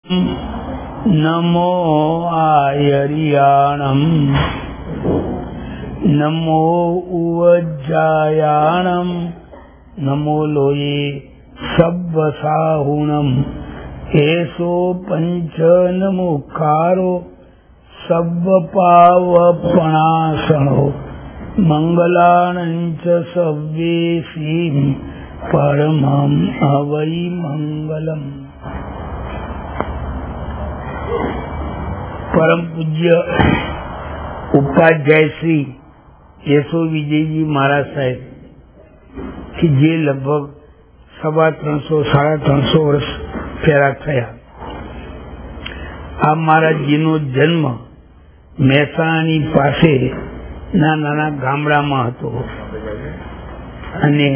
नमो आयर्याणं नमो उवज्जायाणं नमो लोये सब्बसाहुणं एषो पंच नमोकारो सब्बपावपणासनो मंगलानं च सव्येसीं परमं अवै मंगलम। परम पूज्य उपाध्याय श्री यशो विजयजी महाराज साहेब कि जे लगभग 350-350 वर्ष पहला थया। आ महाराजजीनो जन्म મહેસાણાની પાસે નાના ગામડામાં હતો અને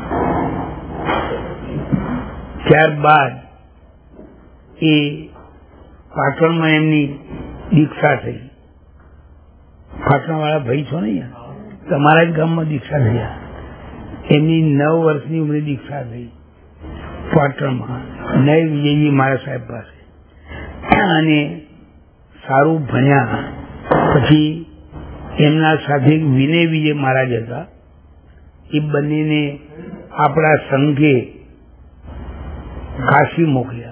ત્યારબાદ એ પાટણમાં એમની દીક્ષા થઈ। પાટણવાળા ભાઈ છો ને, તમારા જ ગામમાં દીક્ષા થયા। એમની 9 વર્ષની ઉંમરે દીક્ષા થઈ પાટણમાં નય વિજયજી મહારાજ સાહેબ પાસે અને સારું ભણ્યા। પછી એમના સાથે વિનય વિજય મહારાજ હતા। એ બંનેને આપણા સંઘે કાશી મોકલ્યા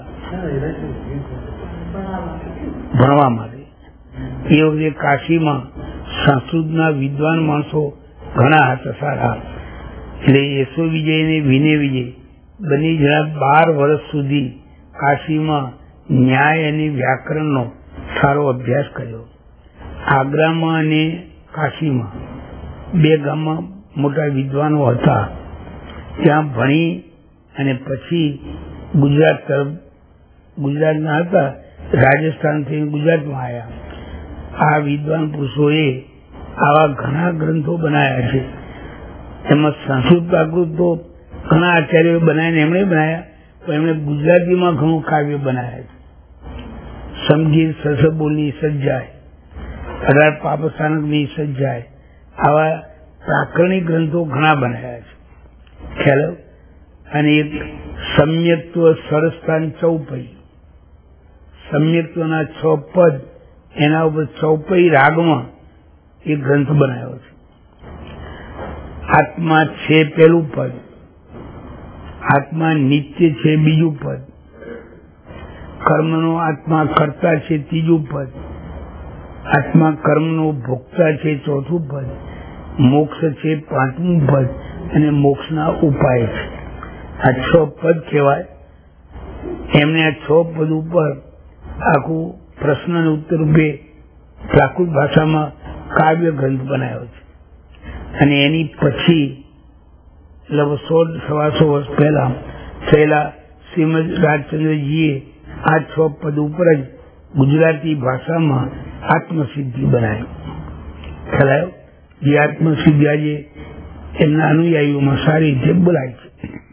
ભણવા માટે। એ વખતે કાશીમાં સંસ્કૃતના વિદ્વાન માણસો ઘણા હતા સારા। એટલે યશો વિજય અને વિનય વિજય બંને જણા 12 વર્ષ સુધી કાશીમાં ન્યાય અને વ્યાકરણનો સારો અભ્યાસ કર્યો। આગ્રામાં અને કાશીમાં 2 ગામમાં મોટા વિદ્વાનો હતા। ત્યાં ભણી અને પછી ગુજરાત તરફ, ગુજરાતના હતા, રાજસ્થાનથી ગુજરાતમાં આવ્યા। આ વિદ્વાન પુરુષોએ આવા ઘણા ગ્રંથો બનાવ્યા છે। એમાં સંસ્કૃત પ્રાકૃત તો ઘણા આચાર્યો બનાવીને એમણે બનાવ્યા, પણ એમણે ગુજરાતીમાં ઘણું કાવ્ય બનાવ્યા છે। સમગીર સરસબોલની સજ્જાય, 18 પાપસ્થાનકની સજ્જાય, આવા પ્રાકરણિક ગ્રંથો ઘણા બનાવ્યા છે ખ્યાલ। અને એક સમ્યક્ત્વ સરસ્થાન ચૌપઈ, સમ્યક્ત્વના 6 પદ, એના ઉપર ચૌપઈ રાગમાં એક ગ્રંથ બનાવ્યો છે। આત્મા છે પહેલું પદ, આત્મા નિત્ય છે બીજું પદ, કર્મનો આત્મા કરતા છે ત્રીજું પદ, આત્મા કર્મનો ભોગતા છે ચોથું પદ, મોક્ષ છે 5મું પદ અને મોક્ષના ઉપાય છે। આ 6 પદ કહેવાય। એમને આ 6 પદ ઉપર આખું પ્રશ્ન અને ઉત્તર રૂપે પ્રાકૃત ભાષામાં કાવ્ય ગ્રંથ બનાવ્યો છે। અને એની પછી લગભગ 100-125 વર્ષ પહેલા થયેલા શ્રીમદ રાજચંદ્રજીએ આ 6 પદ ઉપર જ ગુજરાતી ભાષામાં આત્મસિદ્ધિ બનાવી ખ્યાલ। જે આત્મસિદ્ધિ આજે એમના અનુયાયીઓમાં સારી રીતે બોલાય છે।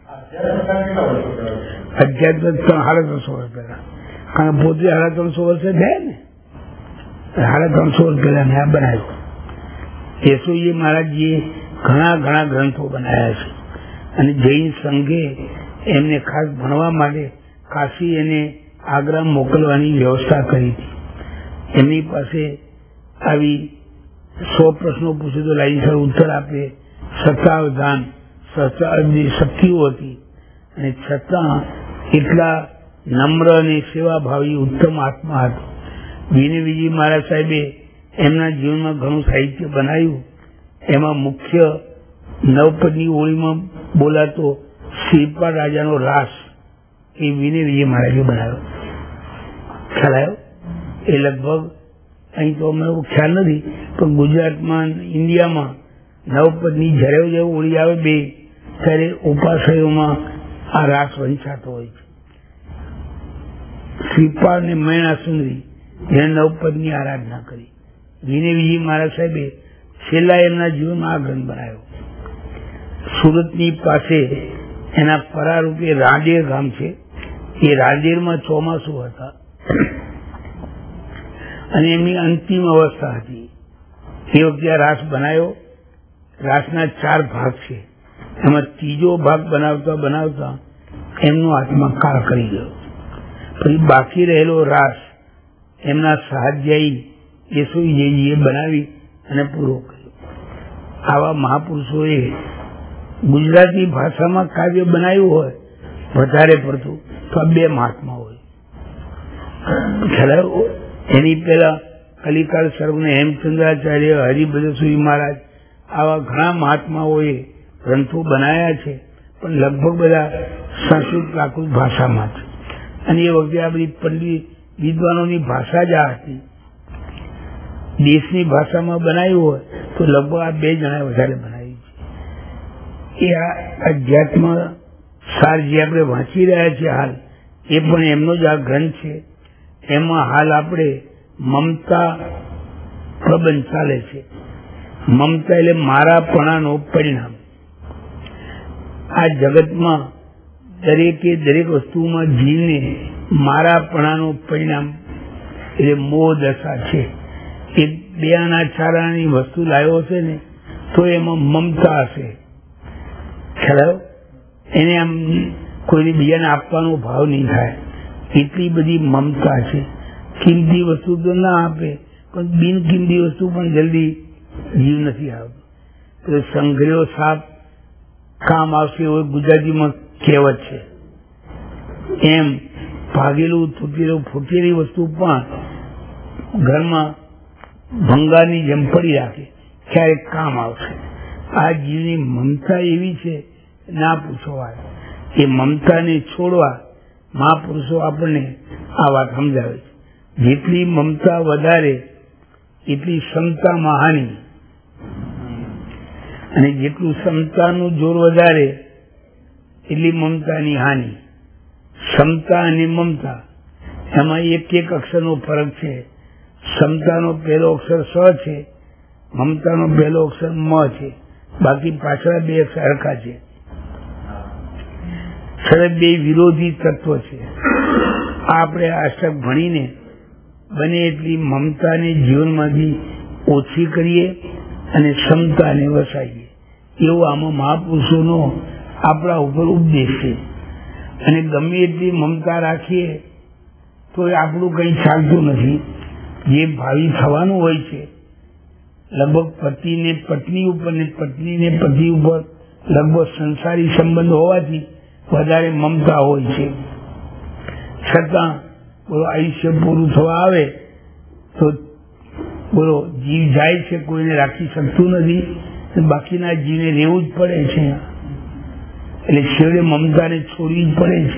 અધ્યાત્મ 350 વર્ષ પહેલા, કારણ પોતે 350 વર્ષે થયા ને, 350 વર્ષ પહેલા મેં આ બનાવ્યું। યશોજી મહારાજજીએ ઘણા ગ્રંથો બનાવ્યા છે અને જૈન સંઘે એમને ખાસ ભણવા માટે કાશી અને આગ્રા મોકલવાની વ્યવસ્થા કરી હતી। એમની પાસે આવી 100 પ્રશ્નો પૂછે તો લાઈનસર ઉત્તર આપે, સત્તાવધાન શક્તિઓ હતી અને છતાં એટલા નમ્ર અને સેવાભાવી ઉત્તમ આત્મા હતો। વિનય વિજય મહારાજ સાહેબે એમના જીવનમાં ઘણું સાહિત્ય બનાવ્યું। એમાં મુખ્ય 9 પદની ઓળીમાં બોલાતો શ્રીપાદ રાજાનો રાસ એ વિનય વિજય મહારાજે બનાવ્યો ખ્યાલ। એ લગભગ અહીં તો અમને ખ્યાલ નથી, પણ ગુજરાતમાં ઇન્ડિયામાં 9 પદની જ્યારે ઓળી આવે 2 ત્યારે ઉપાશ્રયોમાં આ રાસ વંચાતો હોય છે। શ્રીપાદ ને મૈણા સુંદરી જેને 9 પદની આરાધના કરી। વિનય વિજય મહારાજ સાહેબે છેલ્લા એમના જીવનમાં આ ગ્રંથ બનાવ્યો। સુરતની પાસે એના પરારૂપે રાંદેર ગામ છે। એ રાંદેરમાં ચોમાસું હતા અને એમની અંતિમ અવસ્થા હતી। એ વખતે આ રાસ બનાવ્યો। રાસના 4 ભાગ છે, એમાં ત્રીજો ભાગ બનાવતા એમનો આત્મા કાળ કરી ગયો। પછી બાકી રહેલો રાસ એમના સ્વાધ્યાયી યશોજીએ બનાવી અને પૂરો કર્યો. આવા મહાપુરુષોએ ગુજરાતી ભાષામાં કાવ્ય બનાવ્યું હોય વધારે પડતું તો આ 2 મહાત્મા હોય. એની પહેલા કલિકાળ સર્વને હેમચંદ્રાચાર્ય, હરિભદ્રસુરી મહારાજ આવા ઘણા મહાત્માઓએ ગ્રંથો બનાવ્યા છે, પણ લગભગ બધા સંસ્કૃત પ્રાકૃત ભાષામાં છે. અને એ વખતે આ બધી પંડિત વિદ્વાનોની ભાષા જ આ હતી. દેશની ભાષામાં બનાવ્યું હોય તો લગભગ આ 2 જણાએ વધારે બનાવી છે. એ આ અધ્યાત્મ સાર જે આપણે વાંચી રહ્યા છીએ હાલ, એ પણ એમનો જ આ ગ્રંથ છે. એમાં હાલ આપણે મમતા પ્રબંધ ચાલે છે. મમતા એટલે મારાપણાનું પરિણામ. આ જગતમાં દરેકે દરેક વસ્તુમાં જીવને મારાપણાનું પરિણામ એટલે મોહ દશા છે. એ 2 આના 4 આનાની વસ્તુ લાવ્યો છે ને તો એમાં મમતા હશે. ખ્યાલ એને આમ કોઈને બીજાને આપવાનો ભાવ નહીં થાય, એટલી બધી મમતા છે. કિંમતી વસ્તુ તો ના આપે, પણ બિનકિંમતી વસ્તુ પણ જલ્દી જીવ નથી આવતો. તો સંઘર્યો સાપ કામ આવશે એવું ગુજરાતીમાં કહેવત છે. એમ ભાગેલું, તૂટેલું, ફૂટેલી વસ્તુ પણ ઘરમાં ભંગારની જેમ પડી રાખે, ક્યારેક કામ આવશે. આ જીવની મમતા એવી છે, ના પૂછવાય. એ મમતાને છોડવા મહાપુરુષો આપણને આ વાત સમજાવે છે. જેટલી મમતા વધારે એટલી ક્ષમતામાં હાનિ, અને જેટલું ક્ષમતાનું જોર વધારે એટલી મમતાની હાનિ. ક્ષમતા અને મમતા એમાં એક અક્ષરનો ફરક છે. ક્ષમતાનો પહેલો અક્ષર સ છે, મમતાનો પહેલો અક્ષર મ છે, બાકી પાછળ 2 અક્ષર હરખા છે. છતાં 2 વિરોધી તત્વ છે. આપણે અષ્ટક ભણીને બને એટલી મમતાને જીવનમાંથી ઓછી કરીએ અને ક્ષમતાને વસાઈએ, એવો આમાં મહાપુરુષોનો આપણા ઉપર ઉપદેશ છે. અને ગમે એટલી મમતા રાખીએ તો આપણું કંઈ ચાલતું નથી. જે ભાવિ થવાનું હોય છે, લગભગ પતિને પત્ની ઉપર ને પત્નીને પતિ ઉપર લગભગ સંસારી સંબંધ હોવાથી વધારે મમતા હોય છે. છતાં બોલો આયુષ્ય પૂરું થવા આવે તો બોલો જીવ જાય છે, કોઈને રાખી શકતું નથી, બાકીના જીવને રહેવું જ પડે છે. એટલે છેવટે મમતાને છોડવી જ પડે છે.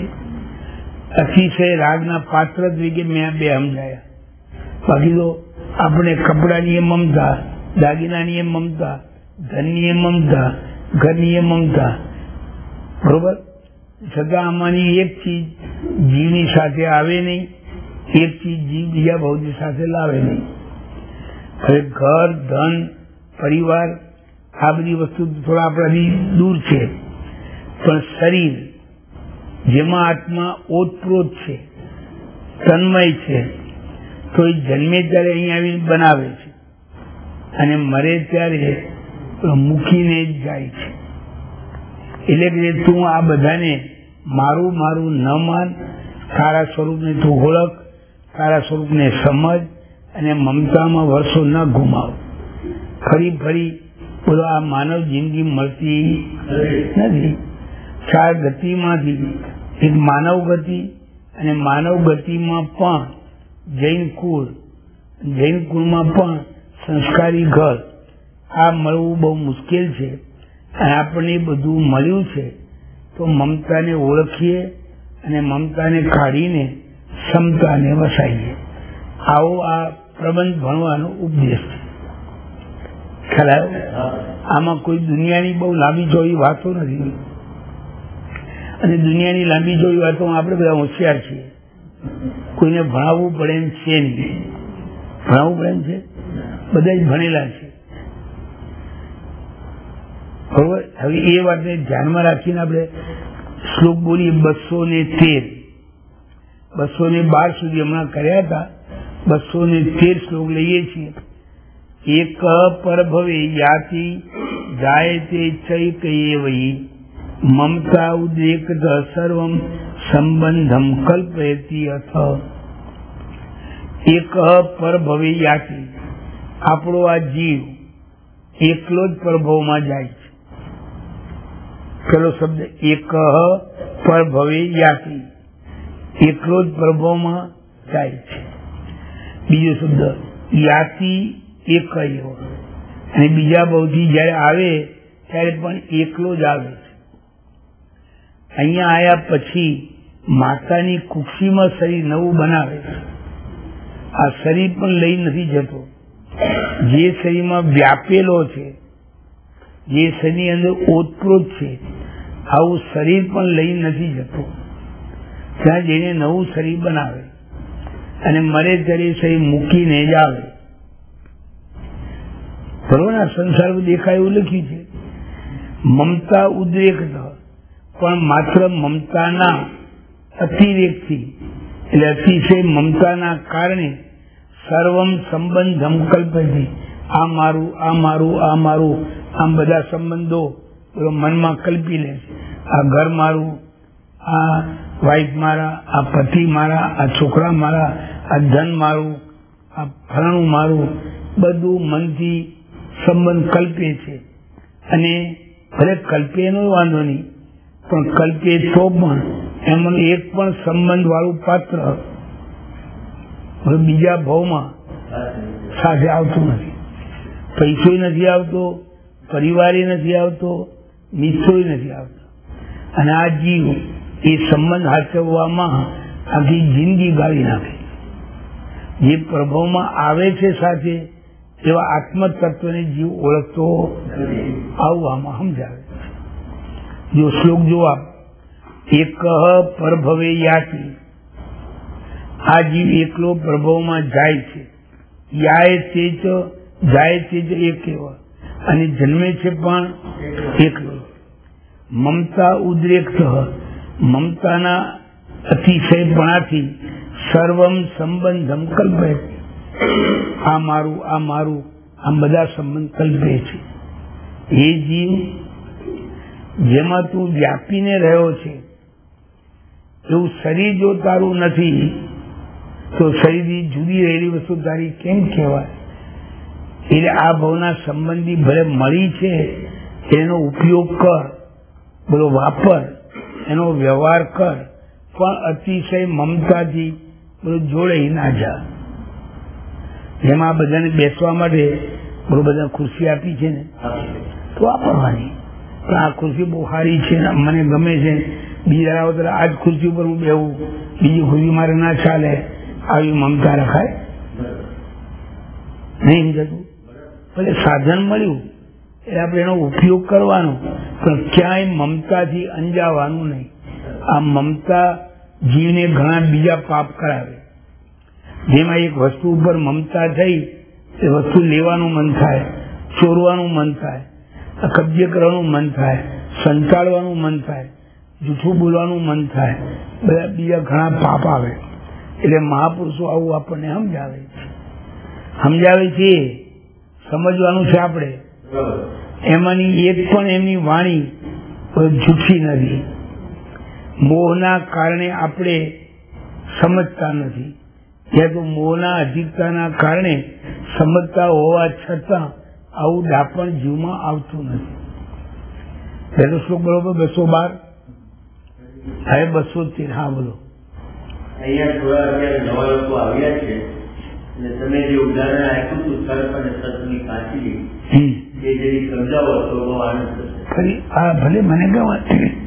અતિશય રાગના પાત્ર તરીકે મેં 2 સમજાયા. બાકી તો આપણે કપડાની મમતા, દાગીનાની મમતા, ધનની મમતા, ઘરની મમતા, બરોબર. છતાં આમાંની એક ચીજ જીવની સાથે આવે નહીં, એક ચીજ જીવ બીજા ભૌતિક સાથે લાવે નહીં. હવે ઘર, ધન, પરિવાર આ બધી વસ્તુ થોડા આપણાથી દૂર છે, પણ શરીર જેમાં આત્મા ઓતપ્રોત છે, તન્મય છે, તો એ જન્મે ત્યારે અહીં આવીને બનાવે છે અને મરે ત્યારે મૂકીને જ જાય છે. એટલે કે તું આ બધાને મારું મારું ન માન, તારા સ્વરૂપને તું ઓળખ, તારા સ્વરૂપને સમજ અને મમતામાં વર્ષો ન ગુમાવ. ફરી ફરી બોલો આ માનવ જિંદગી મળતી નથી. 4 ગતિમાંથી એક માનવ ગતિ, અને માનવ ગતિમાં પણ જૈન કુળમાં પણ સંસ્કારી ઘર, આ મળવું બહુ મુશ્કેલ છે. અને આપણને બધું મળ્યું છે તો મમતાને ઓળખીએ અને મમતાને કાઢીને ક્ષમતાને વસાઈએ. આવો આ પ્રબંધ ભણવાનો ઉપદેશ છે. ખ્યાલ આમાં કોઈ દુનિયાની બહુ લાંબી ચોળી વાતો નથી, અને દુનિયાની લાંબી ચોળી વાતોમાં આપણે બધા હોશિયાર છીએ. કોઈને ભણાવવું પડે એમ છે નહીં. ભણાવવું પડે એમ છે, બધા જ ભણેલા છે. બરોબર. હવે એ વાતને ધ્યાનમાં રાખીને આપણે શ્લોક બોલીએ. 213, 212 સુધી હમણાં કર્યા હતા. 213 શ્લોક લઈએ છીએ. એક પરભવે યાતિ જાયતે ચૈકયે વહી મમતા ઉદ્રેક સર્વમ સંબંધમ કલ્પયતિ અથ એક પરભવે યાતિ. આપણો આ જીવ એકલો જ પરભવમાં જાય છે. પેલો શબ્દ એક પરભવે યાતિ, એકલો જ પરભવમાં જાય છે. બીજો શબ્દ યાતિ એક, અને બીજા બહુથી જયારે આવે ત્યારે પણ એકલો જ આવે છે. અહીંયા આવ્યા પછી માતાની કુક્ષીમાં શરીર નવું બનાવે છે. આ શરીર પણ લઈ નથી જતો. જે શરીરમાં વ્યાપેલો છે, જે શરીરની અંદર ઓતપ્રોત છે, આવું શરીર પણ લઈ નથી જતો. ત્યાં જઈને નવું શરીર બનાવે અને મરે ત્યારે શરીર મૂકીને જ આવે. બરોબર ને? સંસારમાં દેખાય એવું લખ્યું છે મમતા ઉદ્રેક, પણ માત્ર મમતાના અતિરેકથી, એટલે અતિશય મમતાના કારણે સર્વમ સંબંધમ કલ્પયતિ. આ મારું, આ મારું, આ મારું, આમ બધા સંબંધો મનમાં કલ્પી લે છે. આ ઘર મારું, આ વાઇફ મારા, આ પતિ મારા, આ છોકરા મારા, આ ધન મારું, આ ફલાણું મારું, બધું મનથી સંબંધ કલ્પે છે. અને ભલે કલ્પે એનો વાંધો નહીં, પણ કલ્પે તો પણ એમાં એક પણ સંબંધ વાળું પાત્ર બીજા ભાવમાં સાથે આવતું નથી. પૈસો નથી આવતો, પરિવારે નથી આવતો, મિત્રો નથી આવતો. અને આ જીવ એ સંબંધ હાચવવામાં આખી જિંદગી ગાળી નાખે. જે પ્રભાવમાં આવે છે સાથે એવા આત્મતત્વને જીવ ઓળખતો આવું આમાં સમજાવે. જો શ્લોક જો આપ એક પરભવે યાતિ, આ જીવ એકલો પ્રભાવમાં જાય છે. યાય તેજ જાય તેજ એક એવા, અને જન્મે છે પણ એકલો. મમતા ઉદ્રેક, મમતાના અતિશયપણાથી સર્વમ સંબંધમ કલ્પે. આ મારું, આ મારું, આમ બધા સંબંધ કલ્પે છે. એ જીવ જેમાં તું વ્યાપીને રહ્યો છે એવું શરીર જો તારું નથી તો શરીરની જુદી રહેલી વસ્તુ તારી કેમ કહેવાય? એટલે આ ભાવના સંબંધી ભલે મળી છે એનો ઉપયોગ કર, બોલો વાપર, એનો વ્યવહાર કર, પણ અતિશય મમતાથી બોલો જોડે ના જા. જેમાં બધાને બેસવા માટે બોલો બધા ખુરશી આપી છે ને, તો વાપરવાની. પણ આ ખુરશી બહુ સારી છે, મને ગમે છે, બીજા આવો ત્યારે આ જ ખુરશી ઉપર હું બેહું, બીજી ખુરશી મારે ના ચાલે, આવી મમતા રખાય નહીં. જતું ભલે સાધન મળ્યું એટલે આપણે એનો ઉપયોગ કરવાનો, પણ ક્યાંય મમતાથી અંજાવાનું નહીં. આ મમતા જીવને ઘણા બીજા પાપ કરાવે. જેમાં એક વસ્તુ ઉપર મમતા થઈ એ વસ્તુ લેવાનું મન થાય, ચોરવાનું મન થાય, કબજે કરવાનું મન થાય, સંતાડવાનું મન થાય, જૂઠું બોલવાનું મન થાય, બધા બીજા ઘણા પાપ આવે. એટલે મહાપુરુષો આવું આપણને સમજાવે છે. સમજવાનું છે આપણે. એમાંની એક પણ એમની વાણી જૂઠી નથી. મોહના કારણે આપણે સમજતા નથી, યા તો મોહના અધિકતાના કારણે સમજતા હોવા છતાં આવું ડાપણ જીવમાં આવતું નથી. પહેલો શ્લોક બરોબર 212, હવે 213. હા બોલો. અહીંયા થોડા અત્યારે નવા લોકો આવ્યા છે અને તમે જે ઉદાહરણ આપ્યું હતું સર્પ અને સર્પની કાંચી, એ જરી સમજાવો તો બહુ આનંદ થશે. ખરી આ ભલે મને ગમે.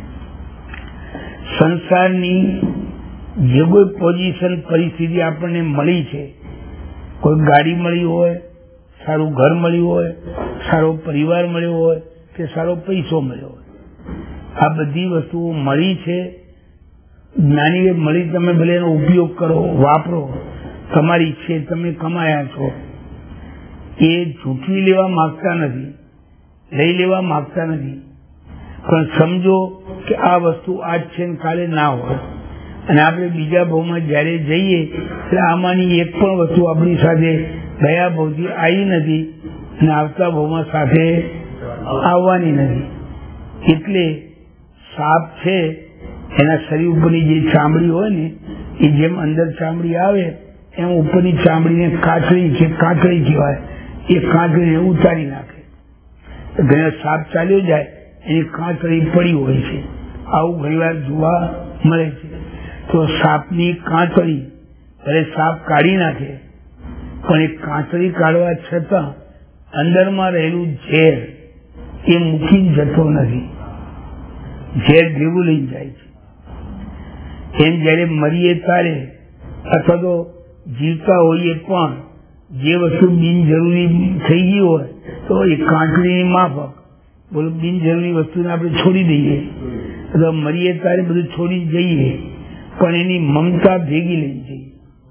સંસારની જે કોઈ પોઝિશન પરિસ્થિતિ આપણને મળી છે, કોઈ ગાડી મળી હોય, સારું ઘર મળ્યું હોય, સારો પરિવાર મળ્યો હોય કે સારો પૈસો મળ્યો હોય, આ બધી વસ્તુઓ મળી છે. જ્ઞાની મળી, તમે ભલે એનો ઉપયોગ કરો, વાપરો, તમારી છે, તમે કમાયા છો. એ ઝૂંટવી લેવા માંગતા નથી, લઈ લેવા માંગતા નથી, પણ સમજો કે આ વસ્તુ આજ છે ને કાલે ના હોય. અને આપણે બીજા ભાવમાં જયારે જઈએ એટલે આમાંની એક પણ વસ્તુ આપણી સાથે ગયા ભાવથી આવી નથી અને આવતા ભાવમાં સાથે આવવાની નથી. એટલે સાપ છે એના શરીર ઉપરની જે ચામડી હોય ને એ જેમ અંદર ચામડી આવે એમ ઉપરની ચામડીને કાચળી કહેવાય. એ કાચળીને ઉતારી નાખે. ઘણા સાપ ચાલ્યો જાય એની કાચળી પડી હોય છે. આવું ઘણીવાર જોવા મળે છે. તો સાપની કાચળી ભલે સાપ કાઢી નાખે પણ એ કાચળી કાઢવા છતાં અંદરમાં રહેલું ઝેર એ મૂકી જતો નથી. ઝેર ભેગું લઈ જાય છે. એમ જયારે મરીએ તારે અથવા તો જીવતા હોઈએ પણ જે વસ્તુ બિનજરૂરી થઈ ગઈ હોય તો એ કાંકરીની માફક બોલો બિનજરૂરી વસ્તુને આપણે છોડી દઈએ અથવા મરીએ તારે બધું છોડી જઈએ પણ એની મમતા ભેગી લઈ જઈએ.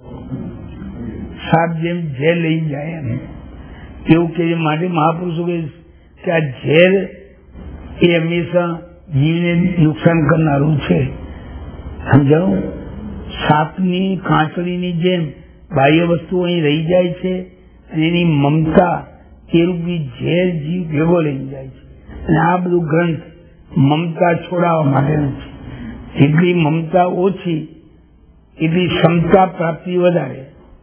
સાપ જેમ ઝેર લઈ જાય એમ એવું કે માટે મહાપુરુષો કે આ ઝેર એ હંમેશા જીવને નુકસાન કરનારું છે. સમજાવું? સાપની કાંકરીની જેમ બાહ્ય વસ્તુ અહીં રહી જાય છે અને એની મમતા એ રૂપી ઝેર જીવ ભેગો લઈ જાય છે. અને આ બધું ગ્રંથ મમતા છોડાવવા માટેનું છે. જેટલી મમતા ઓછી એટલી ક્ષમતા પ્રાપ્તિ વધારે.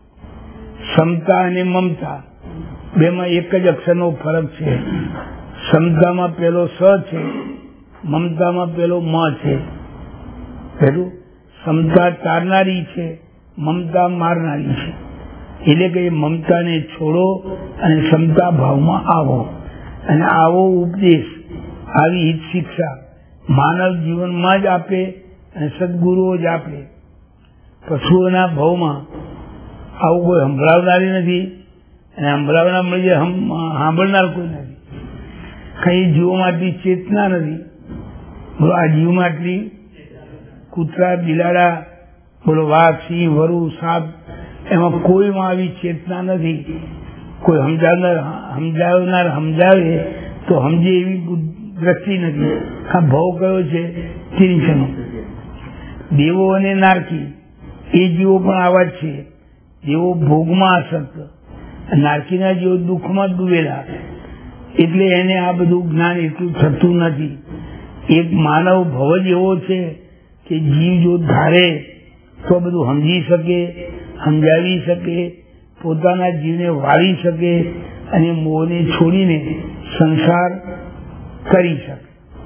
ક્ષમતા અને મમતા બેમાં એક જ અક્ષરનો ફરક છે. ક્ષમતામાં પેલો સ છે, મમતામાં પેલો મ છે. પેલું ક્ષમતા તારનારી છે, મમતા મારનારી છે. એટલે કે મમતાને છોડો અને ક્ષમતા ભાવમાં આવો. અને આવો ઉપદેશ, આવી હિત શિક્ષા માનવ જીવનમાં જ આપે અને સદગુરુઓ જ આપે. પશુઓના ભાવમાં આવું કોઈ સંભળાવનારી નથી અને સંભળાવનાર મળે સાંભળનાર કોઈ નથી. કઈ જીવોમાં આટલી ચેતના નથી. બોલો આ જીવમાં આટલી કૂતરા, બિલાડા, બોલો વાઘ, સિંહ, વરુ, સાપ એમાં કોઈમાં આવી ચેતના નથી. કોઈ સમજાવનાર સમજાવે તો સમજે એવી દ્રષ્ટિ નથી. આ ભાવ કયો છે? તિરીછનો. દેવો અને નારકી એ જીવો પણ આવા જ છે. દેવો ભોગમાં આસક્ત, નારકીના જેવો દુઃખમાં ડૂબેલા. એટલે એને આ બધું જ્ઞાન એટલું થતું નથી. એક માનવ ભવ જ એવો છે કે જીવ જો ધારે તો બધું સમજી શકે, સમજાવી શકે, પોતાના જીવને વાળી શકે અને મોહને છોડીને સંસાર કરી શકે.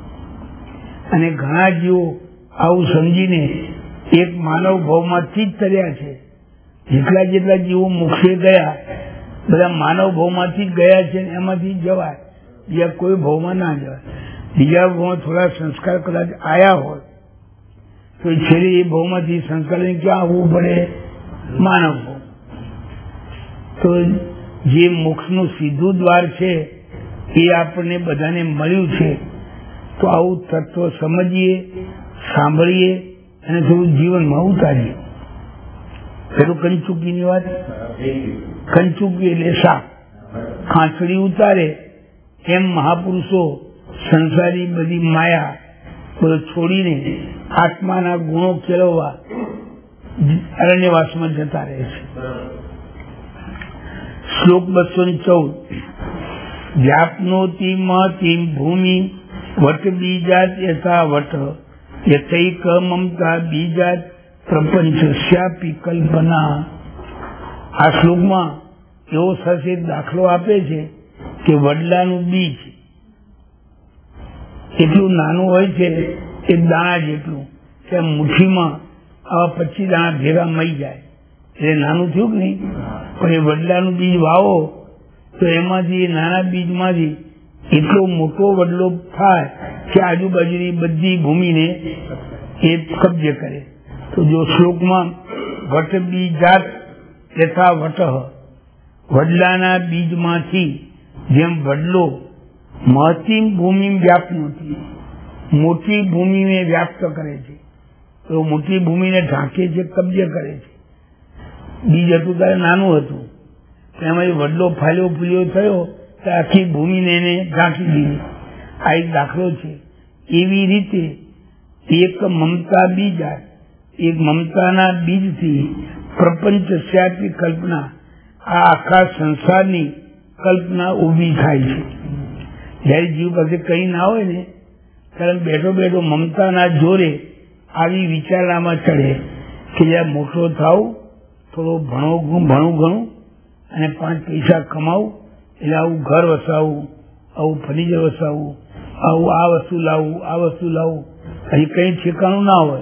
અને ઘણા જીવો આવું સમજીને એક માનવ ભાવમાંથી જ તર્યા છે. જેટલા જીવો મોક્ષે ગયા બધા માનવ ભાવમાંથી જ ગયા છે. એમાંથી જવાય, બીજા કોઈ ભાવમાં ના જવાય. બીજા ભાવમાં થોડા સંસ્કાર કદાચ આયા હોય તો છેલ્લે એ ભાવમાંથી સંસ્કાર ક્યાં આવવું પડે? માનવ ભાવ. તો જે મોક્ષનું સીધું દ્વાર છે એ આપણને બધાને મળ્યું છે. તો આવું તત્વ સમજીએ, સાંભળીએ અને થોડું જીવનમાં ઉતારીએ. પેલું કંચુકીની વાત. કંચુકી એટલે સાપ ખાંચડી ઉતારે એમ મહાપુરુષો સંસારી બધી માયા બધું છોડીને આત્માના ગુણો કેળવવા અરણ્યવાસમાં જતા રહે છે. શ્લોક 214. વ્યાપનોતિ મહતીમ ભૂમિ વટ બીજાત યથા વટ યથૈક મમતા બીજાત પ્રપંચ શ્યાપી કલ્પના. આ શ્લોકમાં એવો સચેત દાખલો આપે છે કે વડલાનું બીજ એટલું નાનું હોય છે એક દાણા જેટલું કે મુઠ્ઠીમાં આવા 25 દાણા ભેગા મળી જાય એટલે નાનું થયું કે નહીં. પણ એ વડલાનું બીજ વાવો તો એમાંથી નાના બીજમાંથી એટલો મોટો વડલો થાય કે આજુબાજુની બધી ભૂમિને એ કબજે કરે. તો જો શ્લોકમાં વટ બીજાત યથા વટ, વડલાના બીજમાંથી જેમ વડલો મહતીમ ભૂમિ વ્યાપ્ત નથી, મોટી ભૂમિને વ્યાપ્ત કરે છે. તો મોટી ભૂમિને ઢાંકે છે, કબજે કરે છે. બીજ હતું ત્યારે નાનું હતું, એમાં વડલો ફાલ્યો ફૂલ્યો થયો તો આખી ભૂમિને એને ઢાંકી દીધી. આ એક દાખલો છે. એવી રીતે એક મમતા બીજા, એક મમતાના બીજથી પ્રપંચ શ્યાપી કલ્પના, આ આખા સંસારની કલ્પના ઉભી થાય છે. જયારે જીવ પાસે કઈ ના હોય ને ત્યારે બેઠો બેઠો મમતાના જોરે આવી વિચારણામાં ચડે કે જ્યાં મોટો થાવ, થોડો ભણું ઘણું અને 5 પૈસા કમાવું, એટલે આવું ઘર વસાવું, આવું ફર્નિચર વસાવું, આવું આ વસ્તુ લાવું, હજી કઈ ઠેકાણું ના હોય.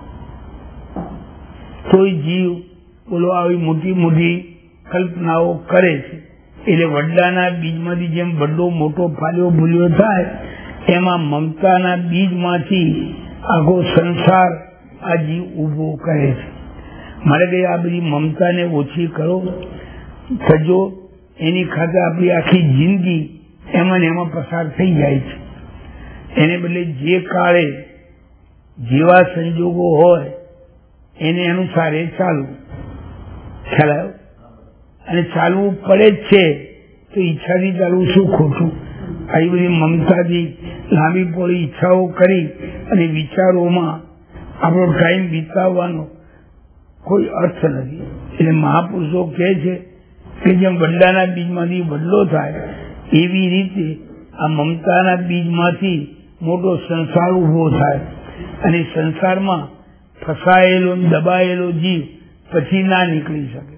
કોઈ જીવ બોલો આવી મોટી મોટી કલ્પનાઓ કરે છે. એટલે વડલાના બીજમાંથી જેમ વડલો મોટો ફાલ્યો ભૂલ્યો થાય, એમાં મમતાના બીજમાંથી આખો સંસાર આ જીવ ઉભો કરે છે. મારે કઈ આ બધી મમતાને ઓછી કરો થજો, એની ખાતે આપણી આખી જિંદગી એમાં ને એમાં પસાર થઈ જાય છે. એને બદલે જે કાળે જેવા સંજોગો હોય એને અનુસાર એ ચાલવું. ખ્યાલ આવ્યો? અને ચાલવું પડે જ છે તો ઈચ્છાથી ચાલવું શું ખોટું? આવી બધી મમતાથી લાંબી પોળી ઈચ્છાઓ કરી અને વિચારોમાં આપણો ટાઈમ વિતાવવાનો કોઈ અર્થ નથી. એટલે મહાપુરુષો કહે છે કે જેમ વડલાના બીજમાંથી વડલો થાય, એવી રીતે આ મમતાના બીજમાંથી મોટો સંસાર ઉભો થાય. અને સંસારમાં ફસાયેલો દબાયેલો જીવ પછી ના નીકળી શકે.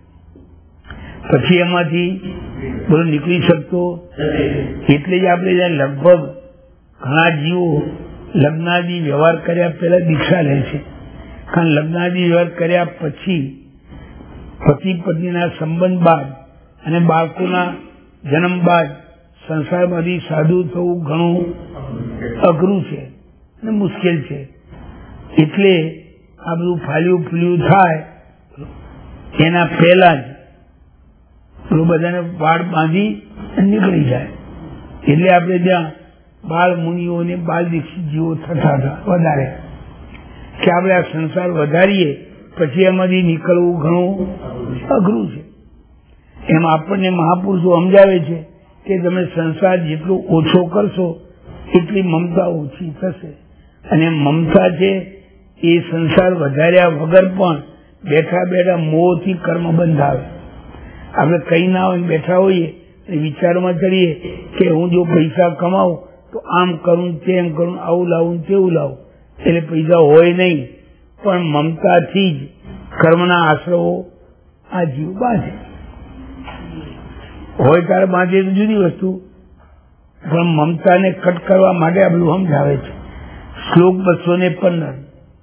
પછી એમાંથી બોલો નીકળી શકતો. એટલે જ આપણે લગભગ ઘણા જીવો લગ્નાદિ વ્યવહાર કર્યા પહેલા દીક્ષા લે છે. કારણ લગ્નાદિ વ્યવહાર કર્યા પછી પતિ પત્નીના સંબંધ બાદ અને બાળકોના જન્મ બાદ સંસારમાંથી સાધુ થવું ઘણું અઘરું છે અને મુશ્કેલ છે. એટલે આ બધું ફાલ્યું ફૂલ્યું થાય એના પહેલા જ બધાને વાળ બાંધી નીકળી જાય. એટલે આપણે ત્યાં બાળ મુનિઓ અને બાળ દીક્ષિત જીવો થતા હતા વધારે, કે આપણે આ સંસાર વધારીએ પછી એમાંથી નીકળવું ઘણું અઘરું છે. એમ આપણને મહાપુરુષો સમજાવે છે કે તમે સંસાર જેટલો ઓછો કરશો એટલી મમતા ઓછી થશે. અને મમતા છે એ સંસાર વધાર્યા વગર પણ બેઠા બેઠા મોહથી કર્મ બંધાવે. આપણે કઈ ના હોય બેઠા હોઈએ વિચારમાં કરીએ કે હું જો પૈસા કમાવું તો આમ કરું તેમ કરું, આવું લાવું તેવું લાવું, એટલે પૈસા હોય નહીં પણ મમતાથી જ કર્મના આશ્રવો આ જીવ બાંધે. હોય ત્યારે બાંધે તો જુદી વસ્તુ, પણ મમતાને કટ કરવા માટે આ બધું સમજાવે છે. શ્લોક 215.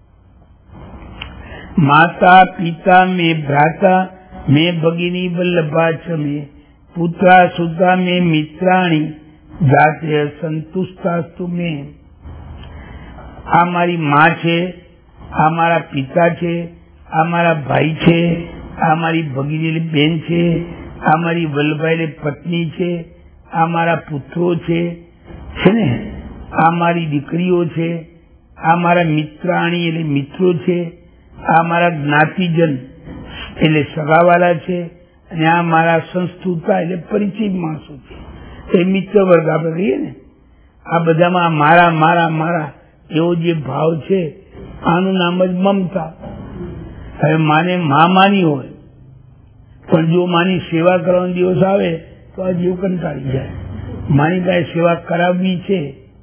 માતા પિતા મે ભ્રાતા મે ભગિની વલ્લભા ચ મે પુત્રા સુતા મે મિત્રાણી જાતે સંતુષ્ટાસ્તુ મે. આ મારી માં છે, આ મારા પિતા છે, આ મારા ભાઈ છે, આ મારી ભગીની બેન છે, આ મારી વલ્લભાઈ પત્ની છે, આ મારા પુત્રો છે ને, આ મારી દીકરીઓ છે, આ મારા મિત્રાણી એટલે મિત્રો છે, આ મારા જ્ઞાતિજન એટલે સગાવાલા છે, અને આ મારા સંસ્તુતા એટલે પરિચિત માણસો છે. એ મિત્ર વર્ગ આપણે કહીએ ને, આ બધામાં મારા મારા મારા એવો જે ભાવ છે આનું નામ જ મમતા. હવે માને માની હોય પણ જો માની સેવા કરવાનો દિવસ આવે તો આ જીવ કંટાળી જાય. માની પાસે સેવા કરાવવી છે,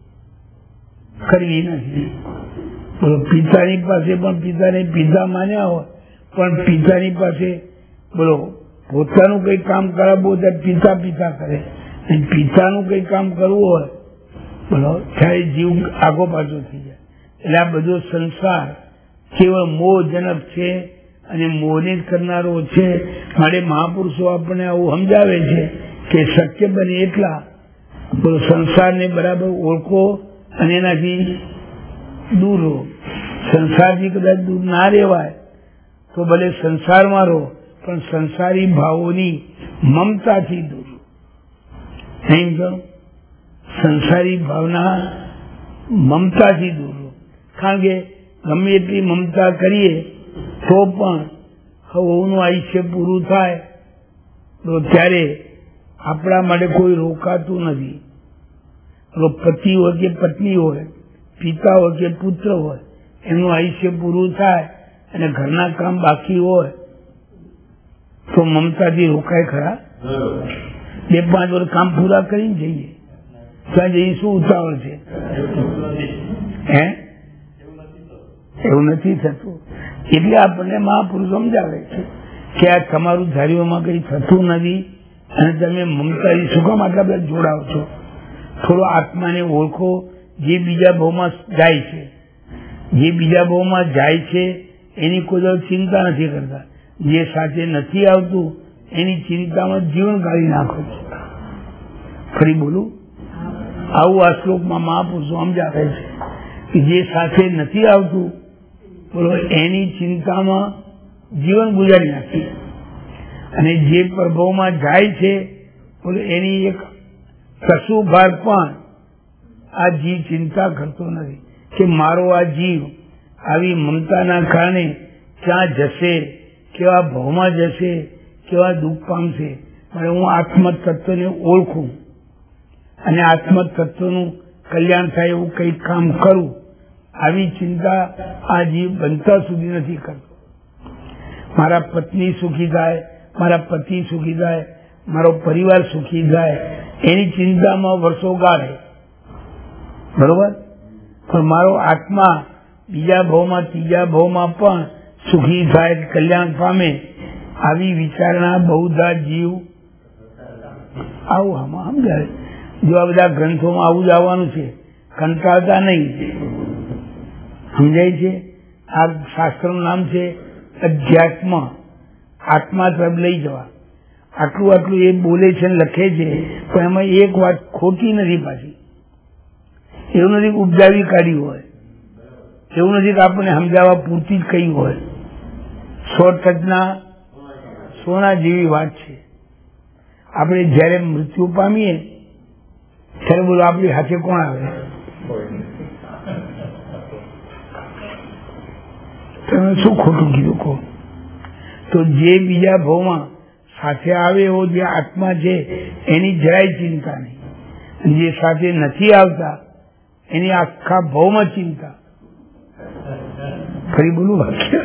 કરવી નથી. બોલો પિતાની પાસે પણ પિતાને પિતા માન્યા હોય પણ પિતાની પાસે બોલો પોતાનું કઈ કામ કરાવવું હોય પિતા પિતા કરે, અને પિતાનું કઈ કામ કરવું હોય બોલો ત્યારે જીવ આગો પાછો થઈ જાય. એટલે આ બધો સંસાર કેવળ મોહજનક છે અને મોહને જ કરનારો છે. માટે મહાપુરુષો આપણને આવું સમજાવે છે કે શક્ય બને એટલા બોલો સંસારને બરાબર ઓળખો અને એનાથી દૂર રહો. સંસારથી કદાચ દૂર ના રહેવાય તો ભલે સંસારમાં રહો પણ સંસારી ભાવોની મમતાથી દૂર રહો. નહીં તો સંસારી ભાવના મમતાથી દૂર રહો. કારણ કે ગમે એટલી મમતા કરીએ તો પણ હવનું આયુષ્ય પૂરું થાય તો ત્યારે આપણા માટે કોઈ રોકાતું નથી. પતિ હોય કે પત્ની હોય, પિતા હોય કે પુત્ર હોય, એનું આયુષ્ય પૂરું થાય અને ઘરના કામ બાકી હોય તો મમતાથી રોકાય ખરા? 2-5 વર્ષ કામ પૂરા કરીને જઈએ ત્યાં જઈએ શું ઉતાવળ છે? એવું નથી થતું. એટલે આપણને મહાપુરુષ સમજાવે છે કે આ તમારું ધાર્યોમાં કઈ થતું નથી અને તમે મમતાથી શું કામ આટલા બધા જોડાવ છો. થોડો આત્માને ઓળખો, જે બીજા ભાવમાં જાય છે, જે બીજા ભાવમાં જાય છે એની કોઈ ચિંતા નથી કરતા, જે સાથે નથી આવતું એની ચિંતામાં જીવન કાઢી નાખો છો. ફરી બોલું, આવું આ શ્લોકમાં મહાપુરુષો સમજાવે છે કે જે સાથે નથી આવતું બોલો એની ચિંતામાં જીવન ગુજારી નાખી, અને જે પ્રભાવમાં જાય છે બોલો એની એક કસુભાર પણ આ જીવ ચિંતા કરતો નથી કે મારો આ જીવ આવી મમતાના કારણે ક્યાં જશે, કેવા ભાવમાં જશે, કેવા દુઃખ પામશે. પણ હું આત્મ તત્વને ઓળખું અને આત્મ તત્વનું કલ્યાણ થાય એવું કંઈક કામ કરું, આવી ચિંતા આ જીવ બનતા સુધી નથી કરતો. મારા પત્ની સુખી થાય, મારા પતિ સુખી થાય, મારો પરિવાર સુખી થાય એની ચિંતામાં વર્ષો ગાળે, બરોબર. પણ મારો આત્મા બીજા ભાવમાં ત્રીજા ભાવમાં પણ સુખી થાય, કલ્યાણ પામે, આવી વિચારણા બહુધા જીવ આવું આમાં સમજાય. જો આ બધા ગ્રંથોમાં આવું જ આવવાનું છે, કંટાળતા નહીં. સમજાય છે? આ શાસ્ત્રનું નામ છે અધ્યાત્મ, આત્મા તરફ લઈ જવા. આટલું આટલું એ બોલે છે ને લખે છે, પણ એમાં એક વાત ખોટી નથી પાછી. એવું નથી કે ઉપજાવી કાઢી હોય, એવું નથી કે આપણને સમજાવવા પૂરતી જ કહી હોય. 100% સોના જેવી વાત છે. આપણે જયારે મૃત્યુ પામીએ ત્યારે બોલો આપણી હાથે કોણ આવે? તમે શું ખોટું કીધું કહો? તો જે બીજા ભાવમાં સાથે આવે એવો જે આત્મા છે એની જરાય ચિંતા નહીં, જે સાથે નથી આવતા એની આખા ભાવમાં ચિંતા. ફરી બોલું વાક્ય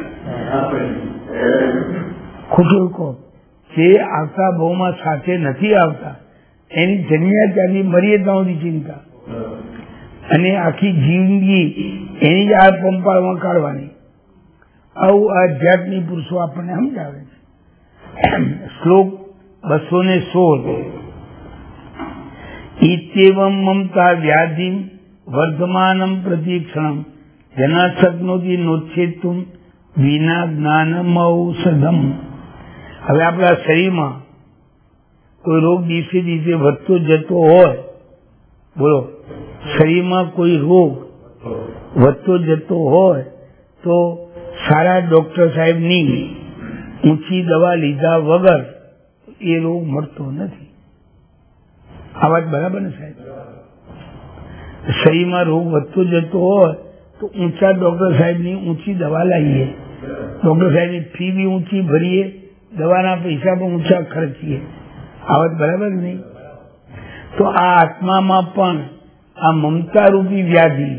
ખોટું કહો? જે આવતા ભાવમાં સાથે નથી આવતા એની જન્મ્યા ત્યાંની મરીએ ત્યાં સુધી ચિંતા, અને આખી જિંદગી એની જ આ પંપાળમાં કાઢવાની. આવું આધ્યાત્મિક પુરુષો આપણને સમજાવે છે. શ્લોક 216 ઇત્યેવં મમતા વ્યાધિ વર્ધમાનમ પ્રતિક્ષણમ જના શક્નોતિ નોચ્છેતુમ વિના જ્ઞાનમ ઔષધમ. હવે આપણા શરીરમાં કોઈ રોગ દિવસે દિવસે વધતો જતો હોય, બોલો શરીરમાં કોઈ રોગ વધતો જતો હોય તો સારા ડોક્ટર સાહેબની ઊંચી દવા લીધા વગર એ રોગ મળતો નથી. આ વાત બરાબર ને સાહેબ? શરીરમાં રોગ વધતો જતો હોય તો ઊંચા ડોક્ટર સાહેબની ઊંચી દવા લાવીએ, ડોક્ટર સાહેબની ફી બી ઊંચી ભરીએ, દવાના પૈસા પણ ઊંચા ખર્ચીએ. આ વાત બરાબર નહીં? તો આ આત્મામાં પણ આ મમતા રૂપી વ્યાધિ,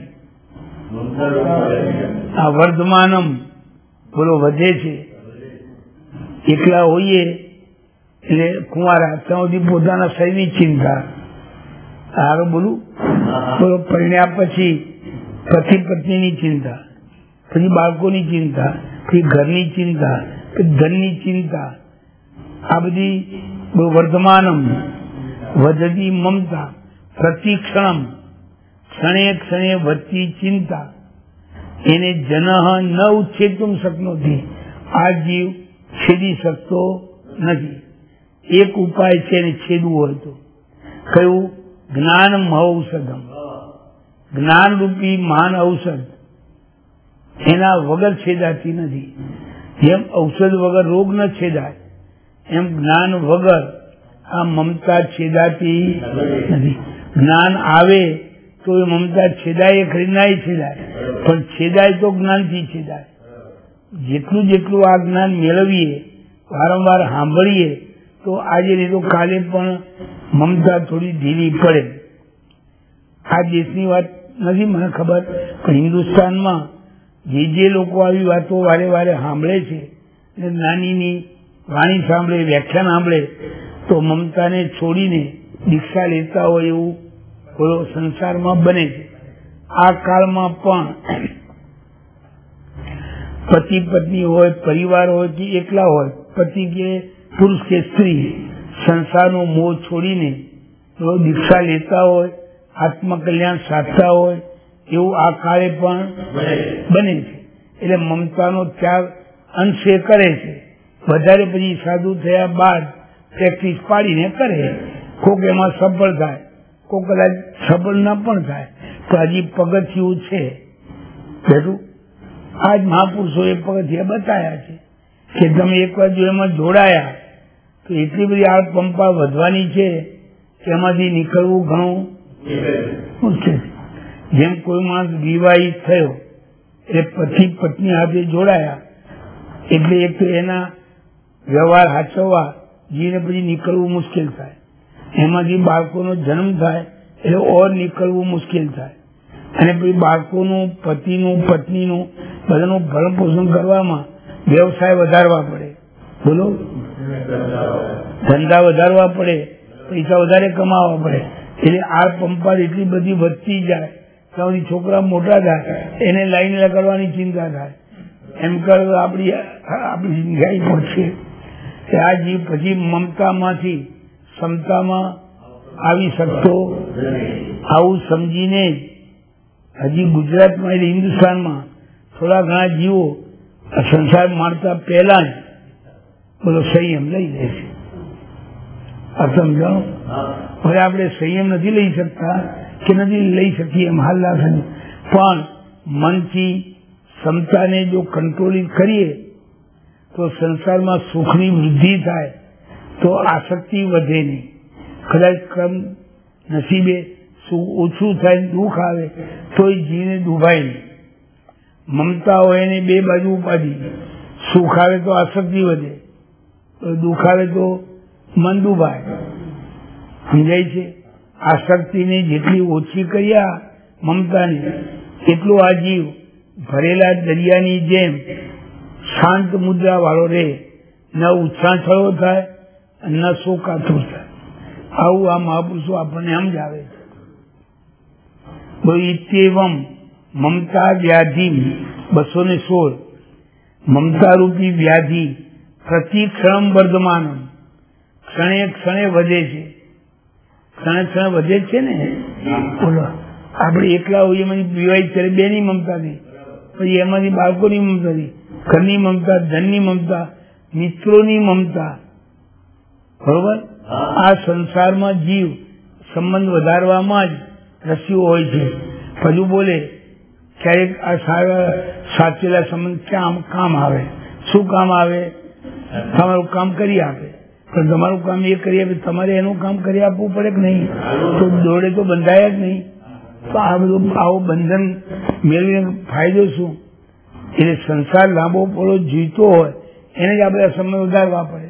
આ વર્ધમાનમ બોલો વધે છે. એકલા હોઈએ એટલે કુંવારા ત્યાં સુધી પોતાના શરીરની ચિંતા. આગળ બોલું, બોલો પરિણ્યા પછી પતિ પત્નીની ચિંતા, પછી બાળકોની ચિંતા, પછી ઘરની ચિંતા, પછી ધનની ચિંતા. આ બધી વર્ધમાનમ વધતી મમતા, પ્રતિક્ષણમ ક્ષણે ક્ષણે વધતી ચિંતા. એને જનઃ ન ઉચ્છેદું શક્નોતિ, આ જીવ છેદી શકતો નથી. એક ઉપાય છે એને છેદવું હોય તો કયું? જ્ઞાન ઔષધમ, જ્ઞાન રૂપી મહાન ઔષધ એના વગર છેદાતી નથી. જેમ ઔષધ વગર રોગ ન છેદાય એમ જ્ઞાન વગર આ મમતા છેદાતી નથી. જ્ઞાન આવે તો એ મમતા છેદાય ખરી? ના છેદાય, પણ છેદાય તો જ્ઞાનથી છેદાય. જેટલું જેટલું આ જ્ઞાન મેળવીએ, વારંવાર સાંભળીએ તો આજે નહીં તો કાલે પણ મમતા થોડી ઢીલી પડે. આ દેશની વાત નથી મને ખબર, પણ હિન્દુસ્તાનમાં જે લોકો આવી વાતો વારે વારે સાંભળે છે, નાનીની વાણી સાંભળે, વ્યાખ્યાન સાંભળે, તો મમતાને છોડીને દીક્ષા લેતા હોય એવું બોલો સંસારમાં બને છે. આ કાળમાં પણ પતિ પત્ની હોય, પરિવાર હોય કે એકલા હોય, પતિ કે પુરુષ કે સ્ત્રી, સંસારનો મોહ છોડીને દીક્ષા લેતા હોય, આત્મકલ્યાણ સાધતા હોય, એવું આ કાળે પણ બને છે. એટલે મમતાનો ત્યાગ અંશે કરે છે. વધારે પછી સાધુ થયા બાદ પ્રેક્ટિસ પાડીને કરે. કોક એમાં સફળ થાય, કોક કદાચ સફળ ન પણ થાય, તો હજી પગથિયું છે બેઠું. આજ મહાપુરુષોએ પગથિયા બતાવ્યા છે કે તમે એકવાર જો એમાં જોડાયા તો એટલી બધી આ પંપા વધવાની છે કે એમાંથી નીકળવું ઘણું મુશ્કેલ છે. જેમ કોઈ માણસ વિવાહિત થયો એટલે પતિ પત્ની હાથે જોડાયા એટલે એક તો એના વ્યવહાર સાચવવા જીને પછી નીકળવું મુશ્કેલ થાય. એમાંથી બાળકોનો જન્મ થાય એટલે ઓર નીકળવું મુશ્કેલ થાય. અને પછી બાળકોનું, પતિનું, પત્નીનું બધાનું ભરણ પોષણ કરવામાં વ્યવસાય વધારવા પડે, બોલો, ધંધા વધારવા પડે, પૈસા વધારે કમાવા પડે. એટલે આ પંપા એટલી બધી વધતી જાય ત્યાં છોકરા મોટા થાય એને લાઈન લગાડવાની ચિંતા થાય. એમ કર આપણી જિંદગી પહોંચે આ જીવ પછી મમતામાંથી ક્ષમતામાં આવી શકતો. આવું સમજીને હજી ગુજરાતમાં એટલે હિન્દુસ્તાનમાં થોડા ઘણા જીવો સંસાર માણતા પહેલા જ બોલો સંયમ લઈ લે છે. આ સમજાણો. હવે આપણે સંયમ નથી લઈ શકતા કે નથી લઈ શકીએ એમ હાલ લાગે, પણ મનથી ક્ષમતાને જો કંટ્રોલિંગ કરીએ તો સંસારમાં સુખની વૃદ્ધિ થાય, તો આસક્તિ વધે નહીં. કદાચ ક્રમ નસીબે ઓછું થાય, દુઃખ આવે તો જીવને ડૂબાય નહીં. મમતા હોય એને બે બાજુ ઉપાધિ. સુખ આવે તો આસક્તિ વધે, દુઃખ આવે તો મન ડૂબાય. સમજાય છે? આસક્તિને જેટલી ઓછી કર્યા મમતાને, એટલો આ જીવ ભરેલા દરિયાની જેમ શાંત મુદ્રા વાળો રહે, ન ઉત્સાહ છળો થાય ન શોકાતુર થાય. આવું આ મહાપુરુષો આપણને સમજાવે છે. ઇત્યેવમ મમતા વ્યાધિ 216 મમતા રૂપી વ્યાધિ પ્રતિક્ષણ વર્ધમાન, ક્ષણે ક્ષણે વધે છે. ક્ષણે ક્ષણે વધે છે ને. બોલો, આપણે એકલા હોઈએ એમાંથી વિવાહિત કરે બેની મમતા નહીં, પછી એમાંથી બાળકોની મમતા નહીં, ઘરની મમતા, ધનની મમતા, મિત્રોની મમતા. બરોબર. આ સંસારમાં જીવ સંબંધ વધારવામાં જ રસ્યો હોય છે. પછી બોલે ક્યારેક આ સારા સાચેલા સંબંધ ક્યાં કામ આવે? શું કામ આવે? તમારું કામ કરી આપે, પણ તમારું કામ એ કરી આપે, તમારે એનું કામ કરી આપવું પડે કે નહીં? તો દોડે તો બંધાયા જ નહીં. તો આ બધું આવું બંધન મેળવીને ફાયદો શું? એટલે સંસાર લાંબો પોળો જીવતો હોય એને જ આપણે સંબંધ વધારવા પડે.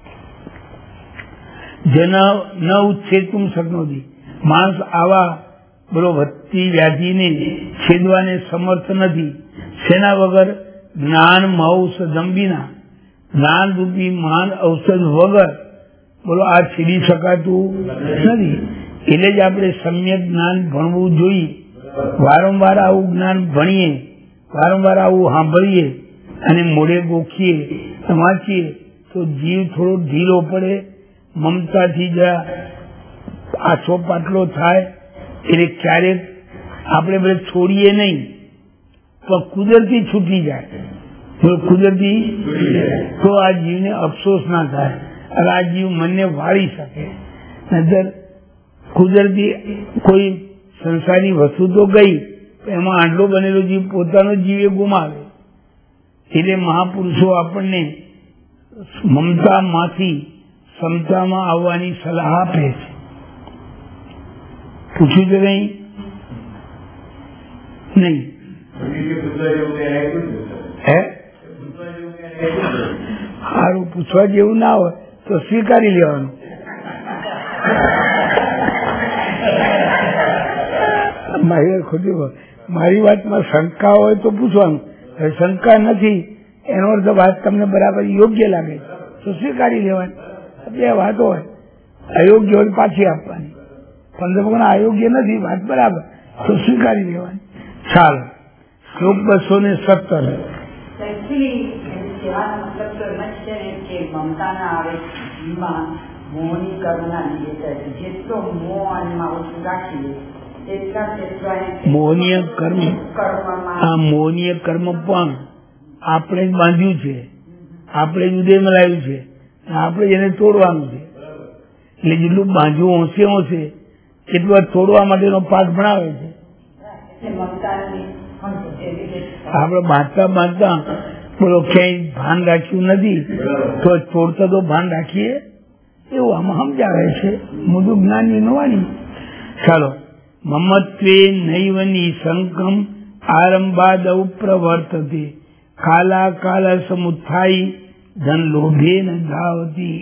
જેના ન ઉચ્છેદતું શકનોતી, માણસ આવા બોલો વધતી વ્યાધિને છેદવાને સમર્થ નથી. શેના વગર? જ્ઞાન મહૌષધમ વિના, જ્ઞાન રૂપી મહાન ઔષધ વગર બોલો આ છેદી શકાતું નથી. એટલે જ આપણે સમ્યક જ્ઞાન ભણવું જોઈએ. વારંવાર આવું જ્ઞાન ભણીએ, વારંવાર આવું સાંભળીએ અને મોઢે ગોખીએ, વાંચીએ તો જીવ થોડો ઢીલો પડે, મમતાથી જ આછો પાટલો થાય. એટલે ક્યારેક આપણે બધે છોડીએ નહીં પણ કુદરતી છૂટી જાય. કુદરતી તો આ જીવને અફસોસ ના થાય, અને આ જીવ મનને વાળી શકે. નજર કુદરતી કોઈ સંસારની વસ્તુ તો ગઈ, એમાં આંડલો બનેલો જીવ પોતાનો જીવ એ ગુમાવે. એટલે મહાપુરુષો આપણને મમતામાંથી ક્ષમતામાં આવવાની સલાહ આપે છે. પૂછ્યું છે નહીં? હે સારું, પૂછવા જેવું ના હોય તો સ્વીકારી લેવાનું. મારી વાતમાં શંકા હોય તો પૂછવાનું. શંકા નથી એનો અર્થ વાત તમને બરાબર યોગ્ય લાગે તો સ્વીકારી લેવાની. બે વાત હોય, અયોગ્ય હોય પાછી આપવાની, પણ અયોગ્ય નથી વાત બરાબર તો સ્વીકારી લેવાની. ચાલો, શ્લોક 217 મોહની કર્મના લીધે જેટલો મોહ અને ઓછું રાખીએ મોહનીય કર્મ પણ આપણે જ બાંધ્યું છે, આપણે જ ઉદયમાં લાવ્યું છે, આપણે જ એને તોડવાનું છે. એટલે જેટલું બાંધ્યું હોંશે એટલું તોડવા માટેનો પાઠ ભણાવે છે. આપણે બાંધતા બોલો ક્યાંય ભાન રાખ્યું નથી તો તોડતા તો ભાન રાખીએ એવું આમાં સમજાવે છે. મોટું જ્ઞાનની નવાણી. ચાલો, મમત્વે નૈવની સંકમ આરંભાદૌ પ્રવર્તતે કાલા કાલા સમુત્થાયી ધન લોભે ન ધાવતી.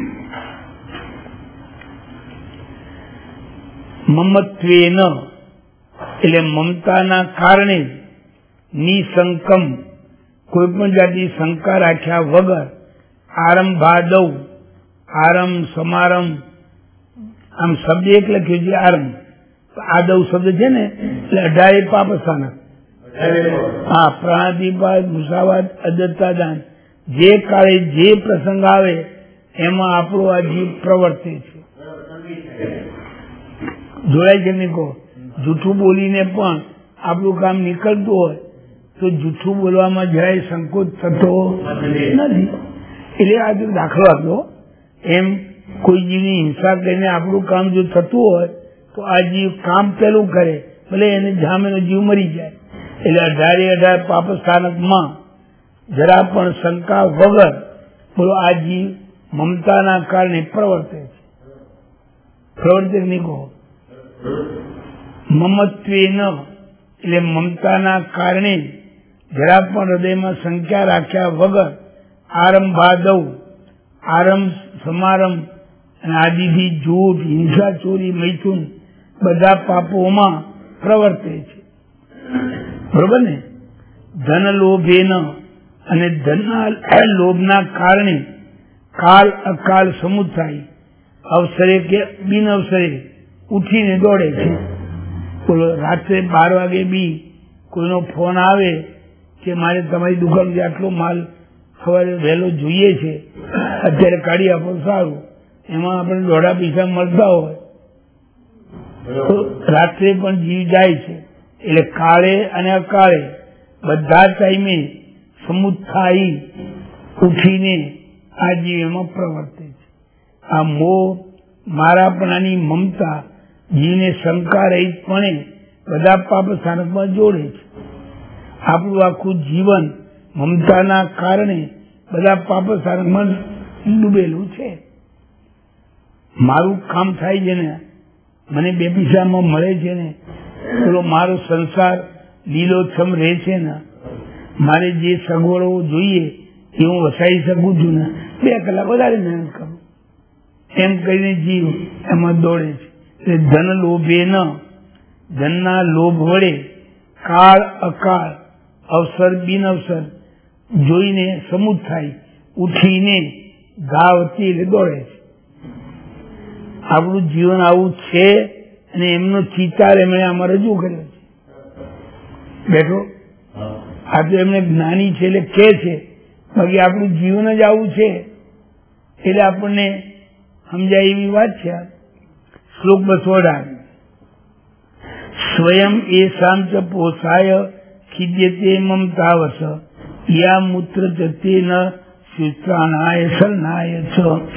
મમત્વે ન એટલે મમતાના કારણે નિસંકમ કોઈ પણ જાતની શંકા રાખ્યા વગર આરંભાદૌ આરંભ સમારંભ આમ શબ્દ એક લખ્યું છે આરંભ. આદવ શબ્દ છે ને એટલે 18 પાપ સ્થાનક. હા, પ્રાણાતિપાત મુસાવાદ અદત્તા દાન જે કાળે જે પ્રસંગ આવે એમાં આપણો આ જીવ પ્રવર્તે છે. જોડાય છે નહીં કહો. જૂઠું બોલીને પણ આપણું કામ નીકળતું હોય તો જૂઠું બોલવામાં જરાય સંકોચ થતો નથી. એટલે આ દાખલો આપ્યો એમ કોઈ જીવની હિંસા કરીને આપણું કામ જો થતું હોય તો આ જીવ કામ પેલું કરે ભલે એને જામેનો જીવ મરી જાય. એટલે 18 પાપ સ્થાનકમાં જરા પણ શંકા વગર બોલો આ જીવ મમતાના કારણે પ્રવર્તે છે. પ્રવર્તે નહીં કહો. મમત્વે ન એટલે મમતાના કારણે જરા પણ હૃદયમાં સંખ્યા રાખ્યા વગર આરંભાદૌ આરંભ સમારંભ અને આદિથી જૂઠ હિંસા ચોરી મૈથુન બધા પાપોમાં પ્રવર્તે છે. બરોબર ને. ધન લોભે ન અને ધનના લોભના કારણે કાલ અકાલ સમુત્થાયી અવસરે કે બિન અવસરે ઉઠીને દોડે છે. બોલો રાત્રે 12 વાગે બી કોઈનો ફોન આવે કે મારે તમારી દુકાનથી આટલો માલ સવારે વહેલો જોઈએ છે, અત્યારે કાઢી આપો સારું, એમાં આપણે દોઢા પૈસા મળતા હોય તો રાત્રે પણ જીવ જાય છે. એટલે કાળે અને અકાળે બધા ટાઈમે સમુત્થાયી ઉઠીને આ જીવ એમાં પ્રવર્તે છે. આ મોહ મારાપણાની મમતા જીવને શંકા રહિતપણે બધા પાપ સ્થાનકમાં જોડે છે. આપણું આખું જીવન મમતાના કારણે બધા પાપ સ્થાનકમાં ડૂબેલું છે. મારું કામ થાય છે ને, મને 2 પૈસામાં મળે છે ને, પેલો મારો સંસાર લીલોછમ રહે છે ને, મારે જે સગવડો જોઈએ એ હું વસાવી શકું છું ને, 2 કલાક વધારે મહેનત કરું એમ કરીને જીવ એમાં દોડે છે. ધન લોભે ન ધનના લોભ વડે કાળ અકાળ અવસર બિન અવસર જોઈને સમુત્થાય ઉઠીને ધાવતી એટલે દોડે છે. આપણું જીવન આવું છે અને એમનો ચિતાર એમણે આમાં રજૂ કર્યો છે. બેઠો આ તો એમને જ્ઞાની છે એટલે કે છે, બાકી આપણું જીવન જ આવું છે એટલે આપણને સમજાય એવી વાત છે. શ્લોક 218 સ્વયં એ શાંત પોષાય ખિદ્યતે મમતાવશ યા મૂત્ર જતે ન શુત્રાણાય શરણાય છ.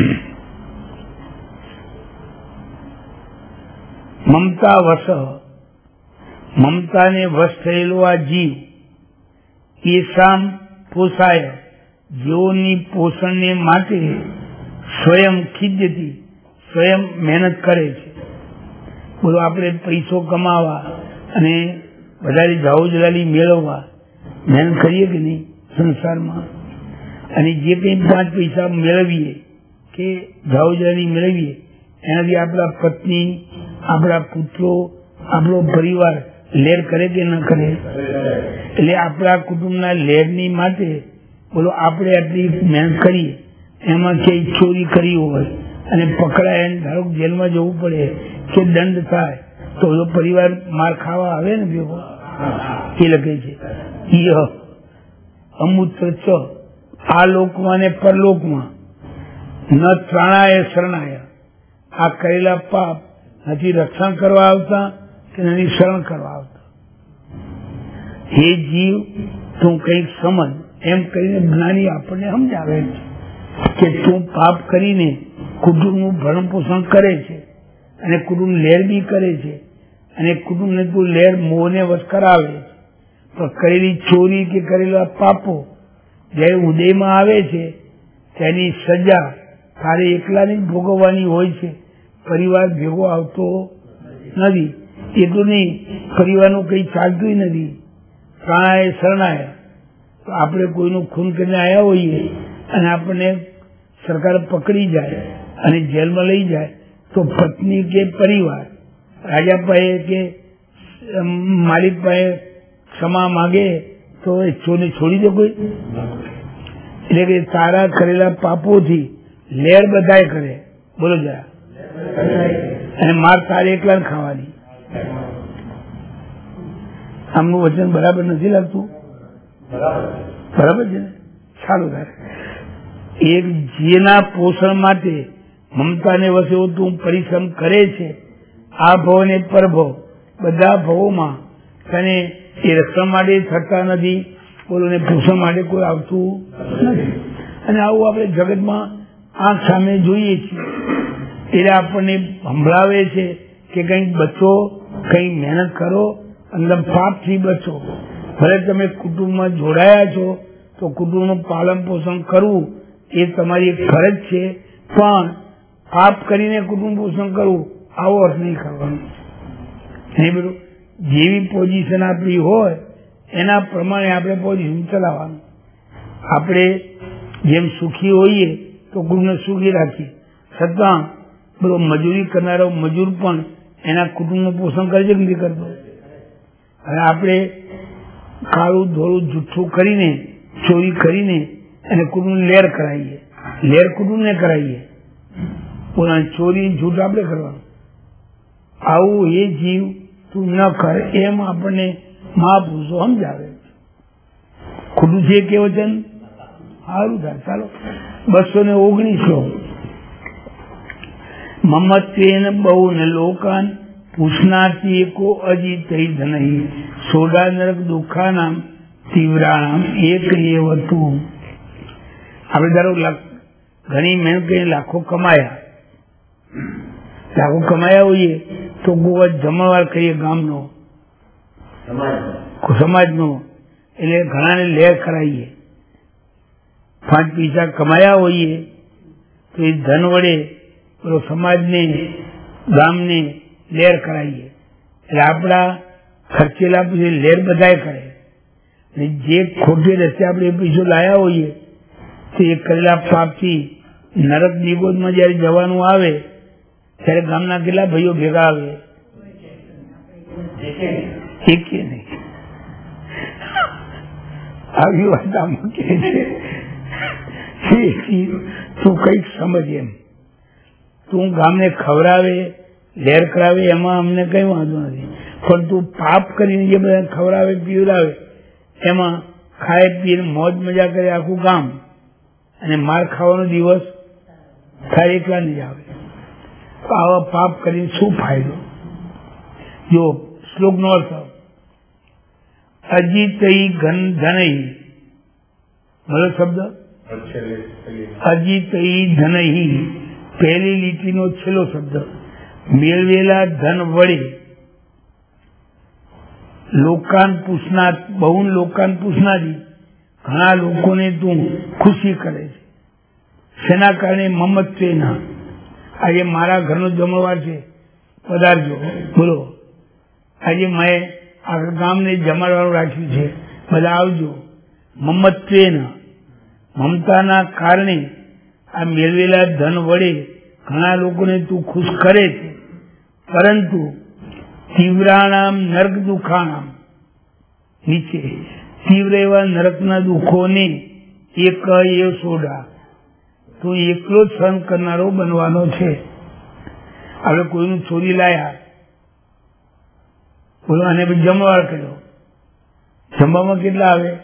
મમતાવશ મમતાને વશ થયેલો આ જીવ એ શામ પોષાય જેઓની પોષણને માટે સ્વયં ખિદ્યતી સ્વયં મહેનત કરે છે. બોલો આપણે પૈસો કમાવા અને વધારે જાહુજલાલી મેળવવા મહેનત કરીએ કે નહીં સંસારમાં? અને જે કંઈ 5 પૈસા મેળવીએ કે જાહુજલાલી મેળવીએ એનાથી આપણા પત્ની, આપણા પુત્રો, આપણો પરિવાર લેર કરે કે ન કરે? એટલે આપણા કુટુંબના લેરની માટે બોલો આપણે આટલી મહેનત કરીએ, એમાં ક્યાંય ચોરી કરી હોય અને પકડાય ધારો જેલમાં જવું પડે કે દંડ થાય તો પરિવાર માર ખાવા આવે ને ભેગો. એ લખે છે અમૂત્ર ચ આ લોકમાં ને પરલોકમાં ન ત્રાણાય શરણાય આ કરેલા પાપ નથી રક્ષણ કરવા આવતા કે નથી શરણ કરવા આવતા. હે જીવ તું કંઈક સમજ એમ કરીને જ્ઞાની આપણને સમજાવે છે કે તું પાપ કરીને કુટુંબનું ભરણ પોષણ કરે છે અને કુટુંબ લેર બી કરે છે અને કુટુંબને તું લેર મોહને વશ કરાવે છે. પણ કરેલી ચોરી કે કરેલા પાપો જયારે ઉદયમાં આવે છે તેની સજા તારે એકલાની જ ભોગવવાની હોય છે, પરિવાર ભેગો આવતો નથી. એટલું નહીં, પરિવારનું કંઈ ચાલતું નથી. પ્રાણાય શરણાય તો આપણે કોઈનું ખૂન કરીને આવ્યા હોઈએ અને આપણને સરકાર પકડી જાય અને જેલમાં લઈ જાય તો પત્ની કે પરિવાર રાજા પાસે કે માલિક પાસે ક્ષમા માગે તો એ ચોરને છોડી દે કોઈ? એટલે કે તારા કરેલા પાપોથી લેર બધાય કરે. બોલો જરા. અને માર તારે એકલા ખાવાની. આમનું વચન બરાબર નથી લાગતું? બરાબર છે ને? સારું થાય. એક જેના પોષણ માટે મમતાને વસે તું પરિશ્રમ કરે છે, આ ભવ ને પરભવ બધા ભવોમાં તને એ રક્ષણ માટે થતા નથી, બોલો ને પોષણ માટે કોઈ આવતું નથી. અને આવું આપણે જગતમાં આંખ સામે જોઈએ છીએ. એટલે આપણને સંભળાવે છે કે કંઈક બચો, કંઈક મહેનત કરો, અંદર પાપથી બચો. ભલે તમે કુટુંબમાં જોડાયા છો તો કુટુંબનું પાલન પોષણ કરવું એ તમારી એક ફરજ છે, પણ પાપ કરીને કુટુંબ પોષણ કરવું આવો અર્થ નહીં કરવાનો. નહીં બધું જેવી પોઝિશન આપણી હોય એના પ્રમાણે આપણે પોઝિશન ચલાવવાનું. આપણે જેમ સુખી હોઈએ તો કુટુંબને સુખી રાખીએ, છતાં બધો મજૂરી કરનારો મજૂર પણ એના કુટુંબનું પોષણ કરે છે કે નથી કરતો? અને આપણે કાળું ધોળું જુઠ્ઠું કરીને ચોરી કરીને અને કુટુંબ લેર કરાવીએ, લેર કુટુંબને કરાવીએ, પોતાની ચોરી જૂઠ આપણે કરવાનું. આવું એ જીવ તું ન કર એમ આપણને મહાપુરુષો સમજાવે. ખોટું છે કે વચન? સારું થાય. ચાલો 219 મમત્વેન બહુ ને લોકાન પૂછનાથી એકો અજીત નહીં સોડા નરક દુઃખાનામ તીવ્રાણામ એક હતું. આપણે ધારો ઘણી મહેનત કરીને લાખો કમાયા હોઈએ તો ગોવા જમાવાર કરીએ ગામનો સમાજનો, એટલે ઘણાને લેર કરાવીએ. 5 પૈસા કમાયા હોઈએ તો એ ધન વડે સમાજને ગામને લેર કરાવીએ. એટલે આપણા ખર્ચેલા પછી લેર બધાય કરે. જે ખોટે રસ્તે આપણે એ પૈસો લાયા હોઈએ તો એ કરેલા પાપથી નરક નિગોદમાં જયારે જવાનું આવે ત્યારે ગામના કેટલા ભાઈઓ ભેગા આવે? એક નહીં. આવી વાત આમાં કે છે તું કઈક સમજ એમ. તું ગામને ખવડાવે લેર કરાવે એમાં અમને કઈ વાંધો નથી, પણ તું પાપ કરીને જે બધા ખવડાવે પીવડાવે એમાં ખાય પીને મોજ મજા કરે આખું ગામ અને માર ખાવાનો દિવસ થાય એકલા નહીં આવે. આવા પાપ કરીને શું ફાયદો? જો શ્લોક નો અર્થ અજીતઈ ધનઈ, ભલો શબ્દ અજીતઈ ધનઈ પહેલી લીટીનો છેલ્લો શબ્દ. મેળવેલા ધન વડે લોકાન પૂછના બહુ લોકાન પૂછનારી ઘણા લોકોને તું ખુશી કરે છે. શેના કારણે? મમત્વેના. આજે મારા ઘરનો જમણવાર છે, પધારજો. બોલો, આજે મેં આખા ગામને જમાડવાનું રાખ્યું છે, બધા આવજો. મમત્વેના, મમતાના કારણે આ મેળવેલા ધન વડે ઘણા લોકોને તું ખુશ કરે છે, પરંતુ તીવ્રાણામ નર્ક દુઃખાણામ નીચે તીવ્ર એવા નરકના દુઃખોને એક એ સોડા તું એકલો જ સહન કરનારો બનવાનો છે. હવે કોઈનું ચોરી લાયા, બોલો, અને જમવા કર્યો, જમવામાં કેટલા આવે?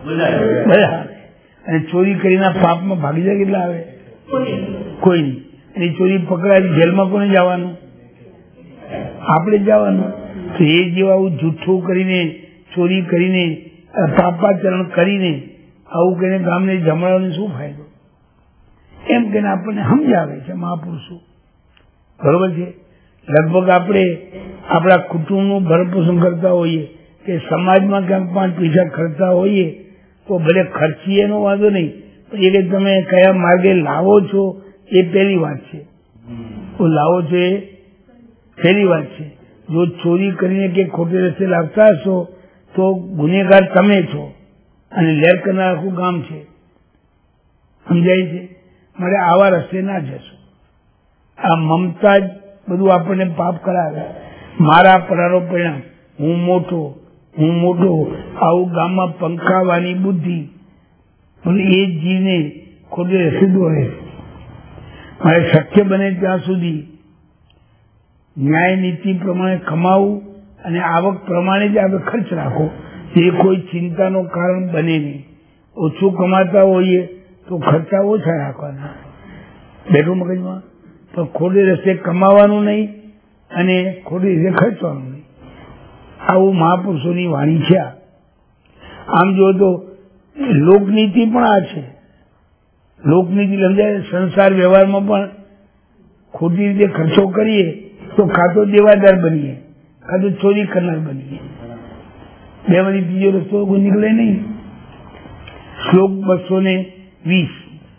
બધા. અને ચોરી કરીને પાપમાં ભાગી જાય કેટલા આવે? કોઈ નહીં. અને ચોરી પકડાય જેલમાં કોને જવાનું? આપણે જવાનું. તો એ જેવા જૂઠું કરીને ચોરી કરીને પાપાચરણ કરીને આવું કહીને ગામને જમાડવાનો શું ફાયદો? એમ કહીને આપણને સમજાવે છે મહાપુરુષો. બરોબર છે. લગભગ આપણે આપણા કુટુંબનું ભરણપોષણ કરતા હોઈએ કે સમાજમાં ક્યાંક 5 પૈસા ખર્ચતા હોઈએ તો ભલે ખર્ચીએ એનો વાંધો નહીં, પણ એ તમે કયા માર્ગે લાવો છો એ પહેલી વાત છે. લાવો છો એ પહેલી વાત છે. જો ચોરી કરીને કે ખોટે રસ્તે લાવતા હશો તો ગુનેગાર તમે છો અને લેર કરનાર આખું ગામ છે. સમજાય છે? મારે આવા રસ્તે ના જશો. આ મમતા જ બધું આપણને પાપ કરાવે. મારા પરારો પરિણામ, હું મોટો આવું ગામમાં પંખાવાની બુદ્ધિ એ જીવને ખોટે રસ્તે દોરે. મારે શક્ય બને ત્યાં સુધી ન્યાય નીતિ પ્રમાણે કમાવું અને આવક પ્રમાણે જ આપણે ખર્ચ રાખો, જે કોઈ ચિંતાનું કારણ બને નહીં. ઓછું કમાતા હોઈએ તો ખર્ચા ઓછા રાખવાના, બેઠું મગજમાં. તો ખોટી રસ્તે કમાવાનું નહીં અને ખોટી રીતે ખર્ચવાનું નહીં. આવું મહાપુરુષોની વાણી છે. આમ જો તો લોકનીતિ પણ આ છે. લોકનીતિ સમજાય. સંસાર વ્યવહારમાં પણ ખોટી રીતે ખર્ચો કરીએ તો કાં તો દેવાદાર બનીએ, કાં તો ચોરી કરનાર બનીએ. બે માંથી ત્રીજો રસ્તો કોઈ નીકળે નહીં. શ્લોક 220.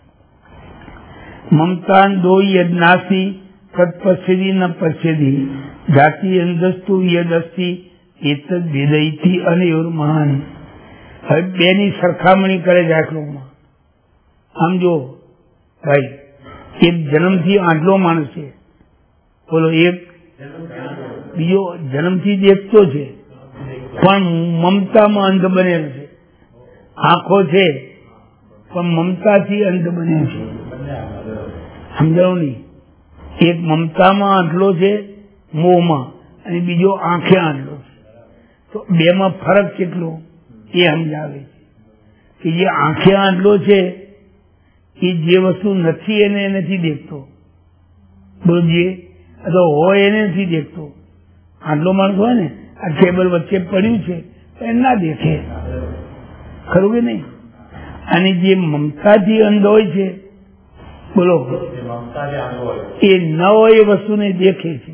મમતા દોઈ યજ્ઞાસી તત્પશ્યદી ન પશ્યદી જાતિ અંધસ્તુ યદસ્તી એતદ ભેદયથી અનયોર મહાન. હવે બેની સરખામણી કરે છે આ શ્લોકમાં. આમ જો ભાઈ, એક જન્મથી આટલો માણસ છે, બોલો, એક બીજો જન્મથી દેખતો છે પણ મમતામાં અંધ બનેલો છે. આંખો છે પણ મમતાથી અંધ બને છે. સમજાવું નહીં? એક મમતામાં આંટલો છે, મોહમાં, અને બીજો આંખે આંટલો છે. તો બેમાં ફરક કેટલો એ સમજાવે છે કે જે આંખે આંટલો છે એ જે વસ્તુ નથી એને નથી દેખતો. બોલો, જે હોય એને નથી દેખતો. આટલો માણસ હોય ને, આ ટેબલ વચ્ચે પડ્યું છે તો એ ના દેખે, ખરું કે નહીં? અને જે મમતાથી અંધ હોય છે, બોલો, એ ન હોય એ વસ્તુને દેખે છે.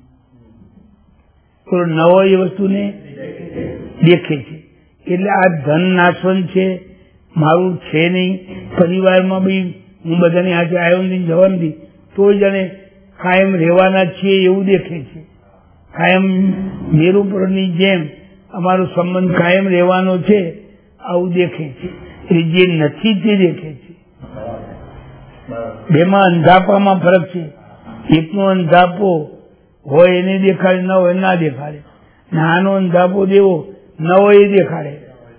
બોલો, ન હોય એ વસ્તુને દેખે છે. એટલે આ ધન નાશવંત છે, મારું છે નહીં, પરિવારમાં બી હું બધાની હાથે આવ્યો નથી, જવા નથી, તો જાણે કાયમ રહેવાના છીએ એવું દેખે છે. કાયમ મેરુ પર્વતની જેમ અમારો સંબંધ કાયમ રહેવાનો છે આવું દેખે છે. એટલે જે નથી તે દેખે છે. બેમાં અંધાપામાં ફરક છે. એકનો અંધાપો હોય એને દેખાડે, ન હોય ના દેખાડે. નાનો અંધાપો દેવો ન હોય એ દેખાડે.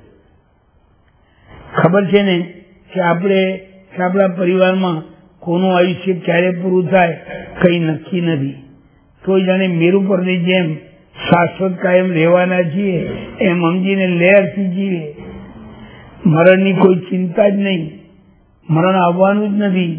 ખબર છે ને કે આપણા પરિવારમાં કોનું આયુષ્ય ક્યારે પૂરું થાય કઈ નક્કી નથી. તો જાણે મેરુ પરની જેમ શાશ્વત કાયમ રહેવાના છીએ એમ સમજીને લહેરથી જીવે. મરણની કોઈ ચિંતા જ નહીં, મરણ આવવાનું જ નથી.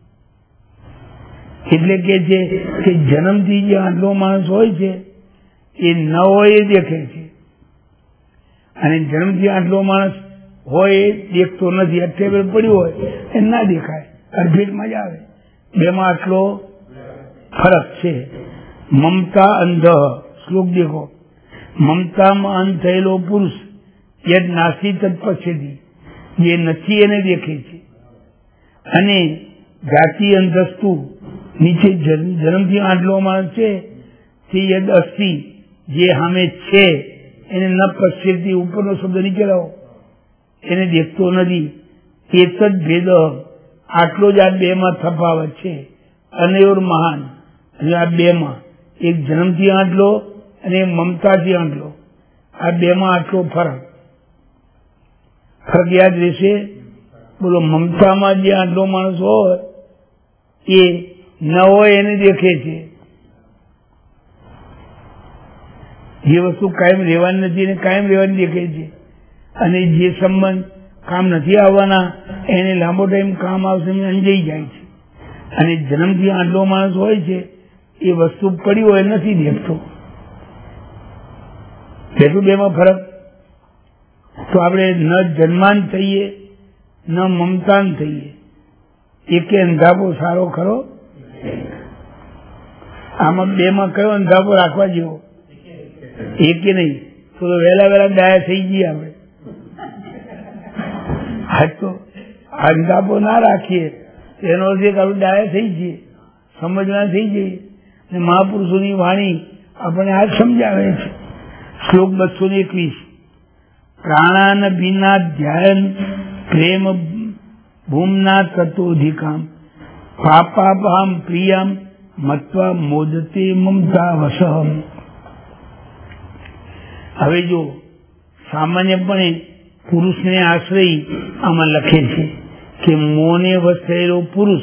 એટલે કે છે કે જન્મથી જે આટલો માણસ હોય છે એ ન હોય એ દેખે છે, અને જન્મથી આટલો માણસ હોય એ દેખતો નથી. આ ટેબલ પડ્યું હોય એ ના દેખાય, અડફેટમાં જ આવે. બેમાં આટલો ફરક છે. મમતા અંધ. શ્લોક દેખો. મમતામાં અંધ થયેલો પુરુષ યદ નાસી તત્પશ્યતી, જે નથી એને દેખે છે. અને જાતિ અંધસ્તુ, નીચે જન્મથી આટલો માણસ છે તે યદ અસ્તિ, જે સામે છે એને ન પશ્યતી, ઉપરનો શબ્દ નીચે લાવો, એને દેખતો નથી. એતદ ભેદ, આટલો જ આ બેમાં તફાવત છે. અનયોર મહાન. અને આ બેમાં એક જન્મથી આટલો અને મમતાથી આટલો, આ બેમાં આટલો ફરક યાદ રહેશે. બોલો, મમતામાં જે આટલો માણસ હોય એ ન હોય એને દેખે છે. જે વસ્તુ કાયમ રહેવાની નથી એને કાયમ રહેવાની દેખે છે. અને જે સંબંધ કામ નથી આવવાના, એને લાંબો ટાઈમ કામ આવશે અંજાઈ જાય છે. અને જન્મથી આટલો માણસ હોય છે એ વસ્તુ પડી હોય નથી દેખતો. બેઠું બેમાં ફરક. તો આપણે ન જન્માન થઈએ ન મમતાન થઈએ. એકે અંધાપો સારો ખરો? આમાં બેમાં કયો અંધાપો રાખવા જેવો? એકે નહીં. તો વહેલા ડાયા થઈ જઈએ આપણે. હા, તો અંધાપો ના રાખીએ એનો અર્થ એક આપણે ડાયા થઈ જઈએ, સમજણા થઈ જઈએ. અને મહાપુરુષોની વાણી આપણને આ સમજાવે છે. શ્લોક 221. પ્રાણાન વિના ધ્યાન પ્રેમ ભૂમના તત્વોધિકામ પાપાપહામ પ્રિયામ મત્વા મોદતે મમતા વસહમ. હવે જો સામાન્યપણે પુરુષને આશ્રય આમાં લખે છે કે મોને વશ થયેલો પુરુષ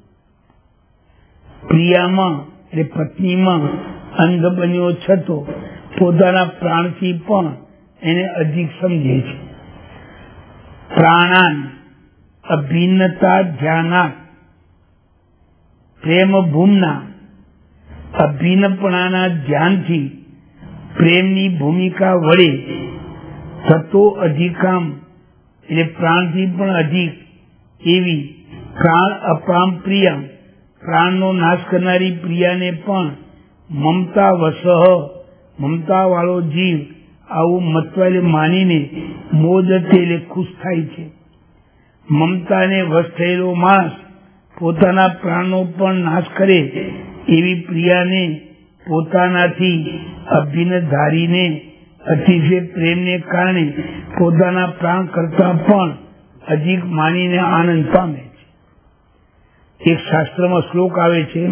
પ્રિયામાં એટલે પત્નીમાં અંધ બન્યો છતો પોતાના પ્રાણથી પણ એને અધિક સમજે છે. પ્રાણાન અભિન્નતા ધ્યાનાત પ્રેમ ભૂમના અભિન્નપણાના ધ્યાનથી પ્રેમની ભૂમિકા વડે તત્વો અધિકામ એટલે પ્રાણથી પણ અધિક એવી પ્રાણ અપામ પ્રિયા પ્રાણનો નાશ કરનારી પ્રિયાને પણ મમતા વસહ મમતા વાળો જીવ આવું મતવાલે માનીને મોદતે એટલે ખુશ થાય છે. મમતાને વશ થયેલો માણસ પોતાના પ્રાણનો પણ નાશ કરે એવી પ્રિયાને પોતાનાથી અભિન્ન ધારીને અતિશય પ્રેમને કારણે પોતાના પ્રાણ કરતા પણ અધિક માનીને આનંદ પામે છે. એક શાસ્ત્રમાં શ્લોક આવે છે,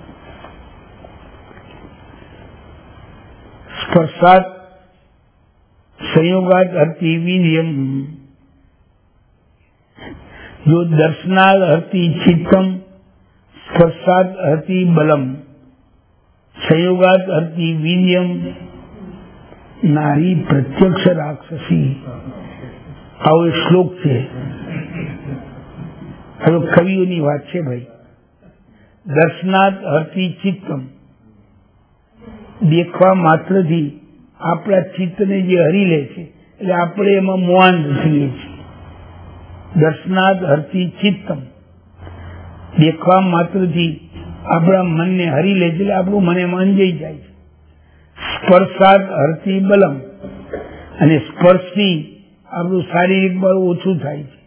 સ્પર્શાત સંયોગાત હરતી વીર્યમ જો દર્શનાદ હરતી ચિત્તમ સ્પર્શાત હરતી બલમ સંયોગાત હરતી વીર્યમ નારી પ્રત્યક્ષ રાક્ષસી. આવો એક શ્લોક છે. હવે કવિઓની વાત છે ભાઈ. દર્શનાદ હરતી ચિત્તમ દેખવા માત્રથી આપણા ચિત્તને જે હરી લે છે એટલે આપણે એમાં મોહાન થઈએ છીએ. દર્શનાદ હરતી ચિત્તમ દેખવા માત્રથી આપણા મનને હરી લે છે એટલે આપણું મન એમાં અંજાઈ જાય છે. સ્પર્શાત હરતી બલમ અને સ્પર્શથી આપણું શારીરિક બળ ઓછું થાય છે.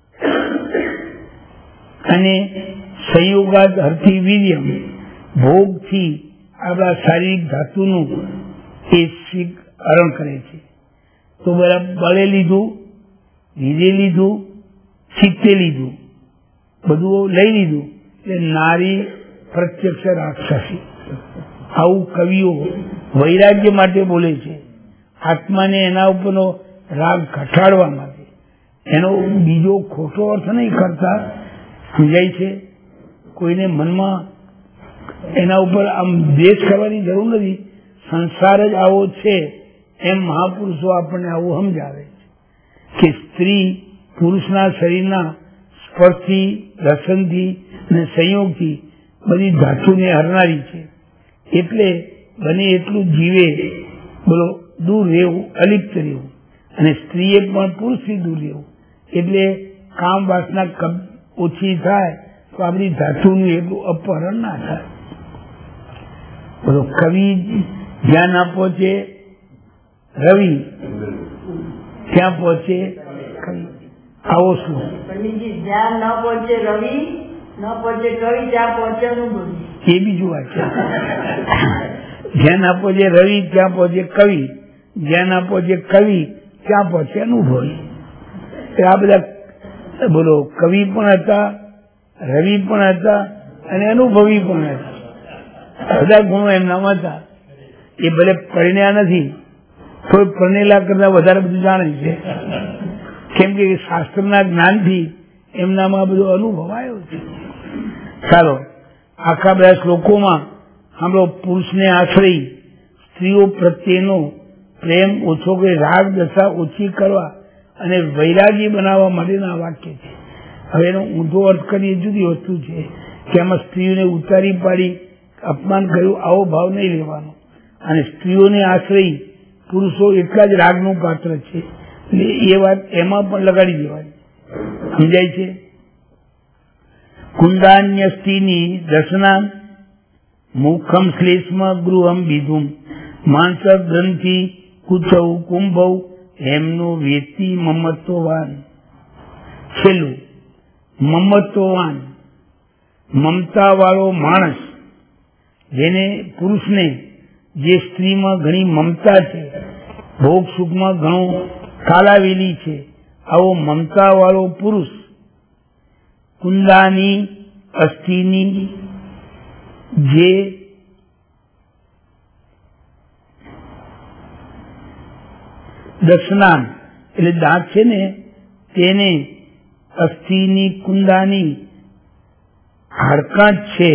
અને સંયોગાત હરતી વીર્યમ ભોગથી આપણા શારીરિક ધાતુનું એ શીખ હરણ કરે છે. તો બળે લીધું, લીધે લીધું, ચિત્તે લીધું, બધું લઈ લીધું એટલે નારી પ્રત્યક્ષ રાક્ષસી. આવું કવિઓ વૈરાગ્ય માટે બોલે છે. આત્માને એના ઉપરનો રાગ ઘટાડવા માટે. એનો બીજો ખોટો અર્થ નહીં કરતા. સમજાય છે? કોઈને મનમાં એના ઉપર આમ દ્વેષ કરવાની જરૂર નથી. સંસાર જ આવો છે એમ મહાપુરુષો આપણને આવું સમજાવે છે કે સ્ત્રી પુરુષના શરીરના સ્પર્શથી, રસનથી અને સંયોગથી બધી ધાતુને હરનારી છે. એટલે બને એટલું જીવે બોલો દૂર રહેવું, અલિપ્ત રહેવું. અને સ્ત્રીએ પણ પુરુષથી દૂર રહેવું. એટલે કામ વાસના ઓછી થાય તો આપણી ધાતુનું એટલું અપહરણ ના થાય. બોલો કવિ જ્યાં ના પહોંચે રવિ ત્યાં પહોંચે કવિ. આવો શું જ્યાં ન પહોંચે રવિ ન પહોંચે કવિ, જ્યાં પહોંચે અનુભવી. એ બીજું વાત છે. જ્યાં ના પહોંચે રવિ ત્યાં પહોંચે કવિ, જ્યાં ના પહોંચે કવિ ત્યાં પહોંચે અનુભવી. આ બધા બોલો કવિ પણ હતા, રવિ પણ હતા અને અનુભવી પણ હતા. બધા ગુણો એમનામાં હતા. એ ભલે પરણ્યા નથી તો પરણેલા કરતા વધારે બધું જાણે છે. કેમ કે શાસ્ત્રના જ્ઞાનથી એમનામાં બધો અનુભવ આવ્યો છે. ચાલો આખા બધા શ્લોકોમાં આપણો પુરુષને આશ્રય સ્ત્રીઓ પ્રત્યેનો પ્રેમ ઓછો કરી રાગ દશા ઓછી કરવા અને વૈરાગી બનાવવા માટેના વાક્ય છે. હવે એનો ઊંધો અર્થ કરીએ જુદી વસ્તુ છે કે એમાં સ્ત્રીઓને ઉતારી પાડી અપમાન કર્યું આવો ભાવ નહીં લેવાનો. અને સ્ત્રીઓને આશ્રય પુરુષો એટલા જ રાગનું પાત્ર છે એટલે એ વાત એમાં પણ લગાડી દેવાની. સમજાય છે? કુંદાન્ય સ્ત્રીની દર્શના મુખમ શ્લેષ્મ ગૃહમ બીધુમ માનસ ગ્રંથિ કુચૌ કુંભૌ એમનું વેતી મમત્વવાન. છેલ્લું મમત્વવાન, મમતા વાળો માણસ, જેને પુરુષને જે સ્ત્રીમાં ઘણી મમતા છે, ભોગ સુખમાં ઘણો કાલાવેલી છે, આવો મમતા વાળો પુરુષ કુંદાની અસ્થિની જે દર્શનાન એટલે દાંત છે ને તેને અસ્થિની કુંદાની હાડકાં છે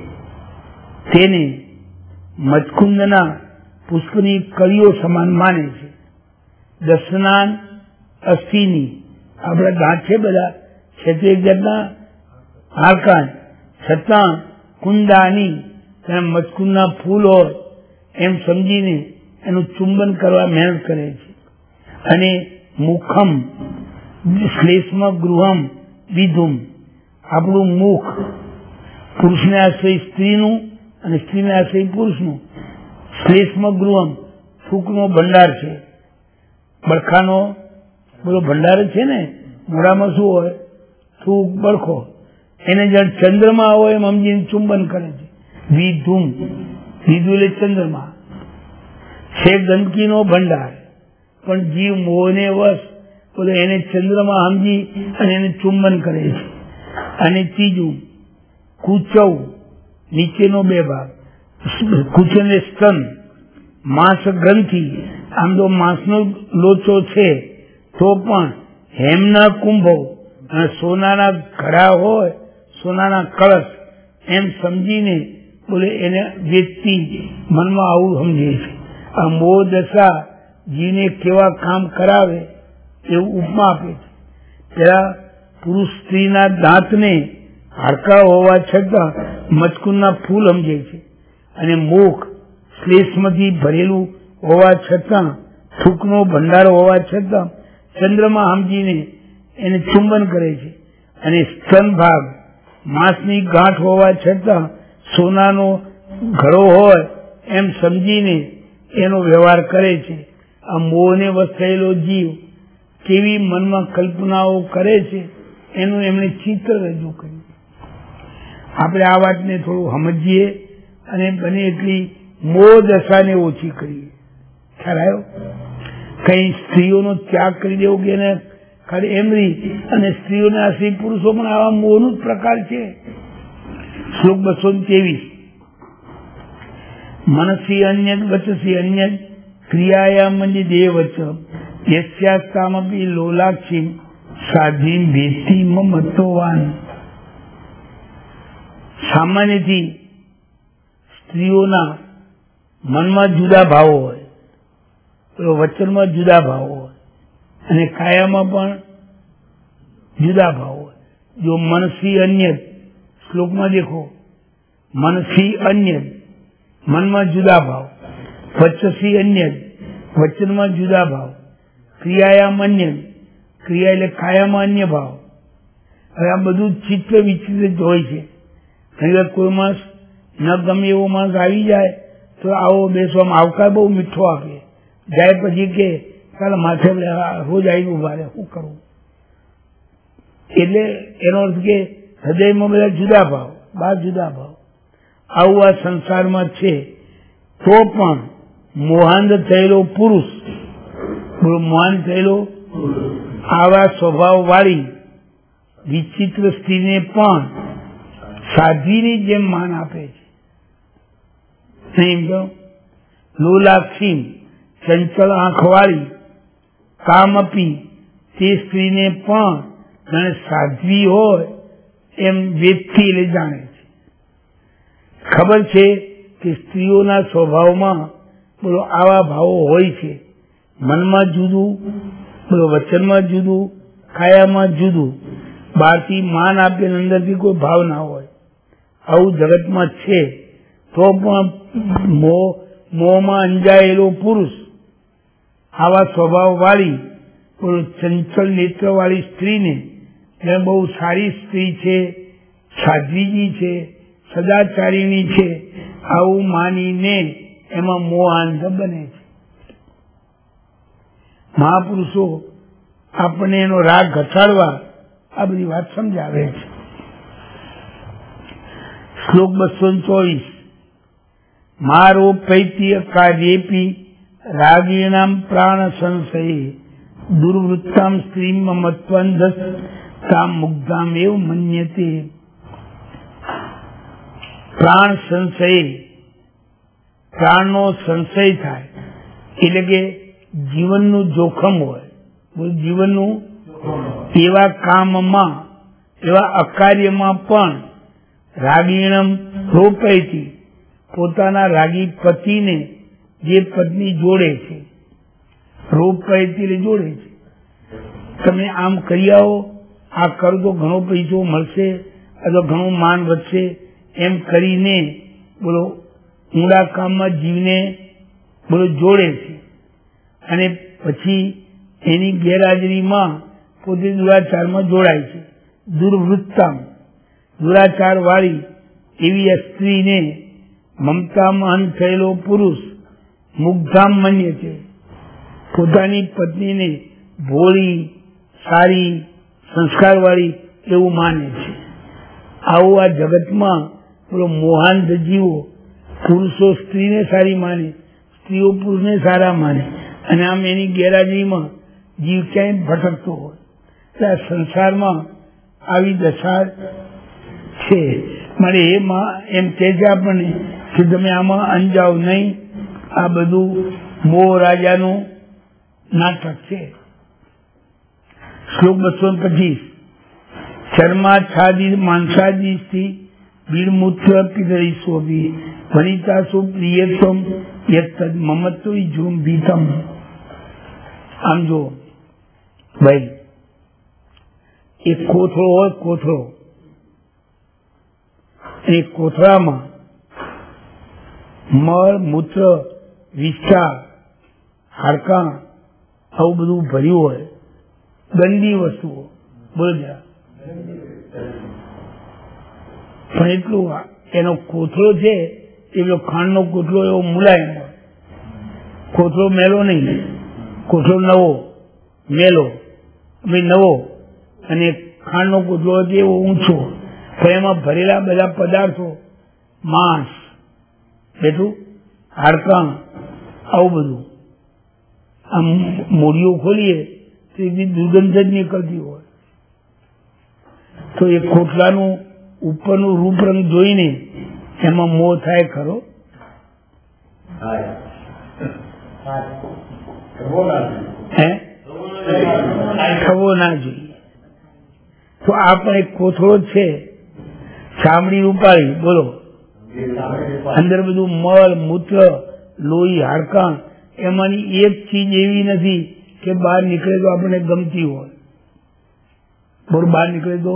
તેને મચકુંદના પુષ્પની કળીઓ સમાન માને છે. દર્શનાન અસ્થિની આપણા દાંત છે બધા છે તે એક જાતના હાડકાં, છતાં કુંદાની તેના મચકુંદના ફૂલ હોય એમ સમજીને એનું ચુંબન કરવા મહેનત કરે છે. અને મુખમ શ્લેષ્મ ગૃહમ વિધુમ, આપણું મુખ પુરુષને આશ્રય સ્ત્રીનું અને સ્ત્રીને આશ્રય પુરુષનું. શ્લેષ્મ ગૃહમ થૂકનો ભંડાર છે, બળખાનો બોલો ભંડાર છે ને, મોઢામાં શું હોય? થૂક, બળખો. એને જાણે ચંદ્રમા હોય એમ સમજીને ચુંબન કરે છે. વિધુમ, વિધુ એટલે ચંદ્રમા છે, ગંદકીનો ભંડાર. પણ જીવ મોહને વશ બોલે એને ચંદ્રમા સમજી અને એને ચુંબન કરે છે. અને ત્રીજું કુચૌ, નીચેનો બે ભાગ, કુચને સ્તન, માંસ ગ્રંથિ, આમ તો માંસનો લોચો છે તો પણ હેમના કુંભો અને સોનાના ઘડા હોય, સોનાના કળશ એમ સમજીને બોલે એને વ્યક્તિ મનમાં આવું સમજે છે. આ મોહ દશા જીવને કેવા કામ કરાવે એવું ઉપમા આપે છે. પેલા પુરુષ સ્ત્રીના દાંતને હાડકા હોવા છતાં મચકુંદના ફૂલ સમજે છે, અને મુખ શ્લેષ્મથી ભરેલું હોવા છતાં, થૂકનો ભંડાર હોવા છતાં ચંદ્રમાં સમજીને એને ચુંબન કરે છે. અને સ્તન ભાગ માંસની ગાંઠ હોવા છતાં સોનાનો ઘડો હોય એમ સમજીને એનો વ્યવહાર કરે છે. આ મોહને વશ થયેલો જીવ કેવી મનમાં કલ્પનાઓ કરે છે એનું એમણે ચિત્ર રજૂ કર્યું. આપણે આ વાતને થોડું સમજીએ અને બને એટલી મોહ દશાને ઓછી કરીએ. ખ્યાલ આવ્યો? કઈ સ્ત્રીઓનો ત્યાગ કરી દેવો કે એને ખાલી એમ રહી, અને સ્ત્રીઓને આશ્રિત પુરુષો પણ આવા મોહનું જ પ્રકાર છે. શ્લોક 223 મનસી અન્ય વચસી અન્ય ક્રિયાયામની દેવચ યસ્યાસ્તામપી લોલાક્ષી સાધ્વીમ ભેતી મમત્વવાન. સામાન્યથી સ્ત્રીઓના મનમાં જુદા ભાવો હોય, વચનમાં જુદા ભાવો હોય અને કાયામાં પણ જુદા ભાવ હોય. જો મનસી અન્ય, શ્લોકમાં દેખો, મનસી અન્ય, મનમાં જુદા ભાવ, વચસી અન્ય, વચનમાં જુદા ભાવ, ક્રિયાયામ અન્ય, ક્રિયા એટલે કાયામાં અન્ય ભાવ. હવે આ બધું ચિત્ર વિચિત્ર જ હોય છે. ઘણી વાર કોઈ માણસ ન ગમે એવો માણસ આવી જાય તો આવો બેસવામાં આવકાર બહુ મીઠો આપે, જાય પછી કે ચાલો માથે રોજ આવી ઉભા રહે, શું કરવું? એટલે એનો અર્થ કે હૃદયમાં બધા જુદા ભાવ, બહાર જુદા ભાવ. આવું આ સંસારમાં છે. તો પણ મોહાંધ થયેલો પુરુષ, મોહાન થયેલો આવા સ્વભાવ વાળી વિચિત્ર સ્ત્રીને પણ સાધ્વીની જેમ માન આપે છે. નહીં તો લોલાક્ષી, ચંચળ આંખવાળી, કામપી, તે સ્ત્રીને પણ જાણે સાધ્વી હોય એમ વેદથી એટલે જાણે છે. ખબર છે કે સ્ત્રીઓના સ્વભાવમાં બોલો આવા ભાવો હોય છે. મનમાં જુદું બોલો વચનમાં જુદું, કાયામાં જુદું, બહારથી માન આપે અંદરથી કોઈ ભાવ ના હોય, આવું જગતમાં છે. તો પણ મોહમાં અંજાયેલો પુરુષ, આવા સ્વભાવ વાળી ચંચળ નેત્ર વાળી સ્ત્રીને બહુ સારી સ્ત્રી છે, સાધ્વીજી છે, સદાચારીણી છે, આવું માનીને એમાં મોહાંધ બને છે. મહાપુરુષો આપણને એનો રાગ ઘટાડવા આ બધી વાત સમજાવે છે. શ્લોક 224 મારો પૈત્ય કાર્યેપી રાગીણામ પ્રાણ સંશયે દુર્વૃત્તામ સ્ત્રી મમત્વંધસ તામ મુગ્ધામ એવ મન્યતે. પ્રાણ સંશયે, પ્રાણનો સંશય થાય એટલે કે જીવનનું જોખમ હોય, જીવનનું એવા કામમાં, એવા અકાર્યમાં પણ રાગીણમ રોપયથી પોતાના રાગી પતિને જે પત્ની જોડે છે, રોપયથી જોડે છે, તમે આમ કરી આવો, આ કરો તો ઘણો પૈસો મળશે અથવા ઘણું માન વધશે, એમ કરીને બોલો ઊંડા કામમાં જીવને બોલો જોડે છે. અને પછી એની ગેરહાજરીમાં પોતે દુરાચારમાં જોડાય છે. દુર્વૃત્તામ, દુરાચાર વાળી એવી સ્ત્રીને મમતામાં અંત થયેલો પુરુષ મુગ્ધામ મન્ય છે, પોતાની પત્નીને ભોળી, સારી, સંસ્કારવાળી એવું માને છે. આવું આ જગતમાં પેલો મોહાંધ જીવો, પુરુષો સ્ત્રીને સારી માને, સ્ત્રીઓ પુરુષને સારા માને, અને આમ એની ગેરહાજરીમાં જીવ ક્યાંય ભટકતો હોય. એટલે સંસારમાં આવી દશા છે. મારે એમ કહે છે આપણને કે તમે આમાં અંજાવ નહીં, આ બધું મોહ રાજાનું નાટક છે. શ્લોક 225 ચર્માચ્છાદિત માંસાદિથી બીડમૂત્ર પિતરી શોભી વનિતાસુ પ્રિયત્વમ યત્તદ મમત્વ ઝુંભીતમ. આમ જો ભાઈ, એક કોથળો હોય, કોથળો, એ કોથળામાં મળ, મૂત્ર, વિષ્ઠા, હાડકાં આવું બધું ભર્યું હોય, ગંદી વસ્તુઓ, બોલો જરા. પણ એટલું એનો કોથળો છે એ પેલો ખાંડનો કોથળો એવો મુલાયમ હોય, કોથળો મેલો નહીં, કોથળો નવો મેલો, ભાઈ નવો, અને ખાંડનો કોથળો એવો ઊંચો, તો એમાં ભરેલા બધા પદાર્થો, માંસ, બેઠું હાડકાં, આવું બધું. આમ મૂળીઓ ખોલીએ તો એની દુર્ગંધ જ નીકળતી હોય. તો એ કોથળાનું ઉપરનું રૂપરંગ જોઈને એમાં મોહ થાય ખરો? થવો ના જોઈએ. તો આ પણ એક કોથળો છે, ચામડી ઉપાડી, બોલો, અંદર બધું મળ, મૂત્ર, લોહી, હાડકાં, એમાંની એક ચીજ એવી નથી કે બહાર નીકળે તો આપણને ગમતી હોય. બોલ, બહાર નીકળે તો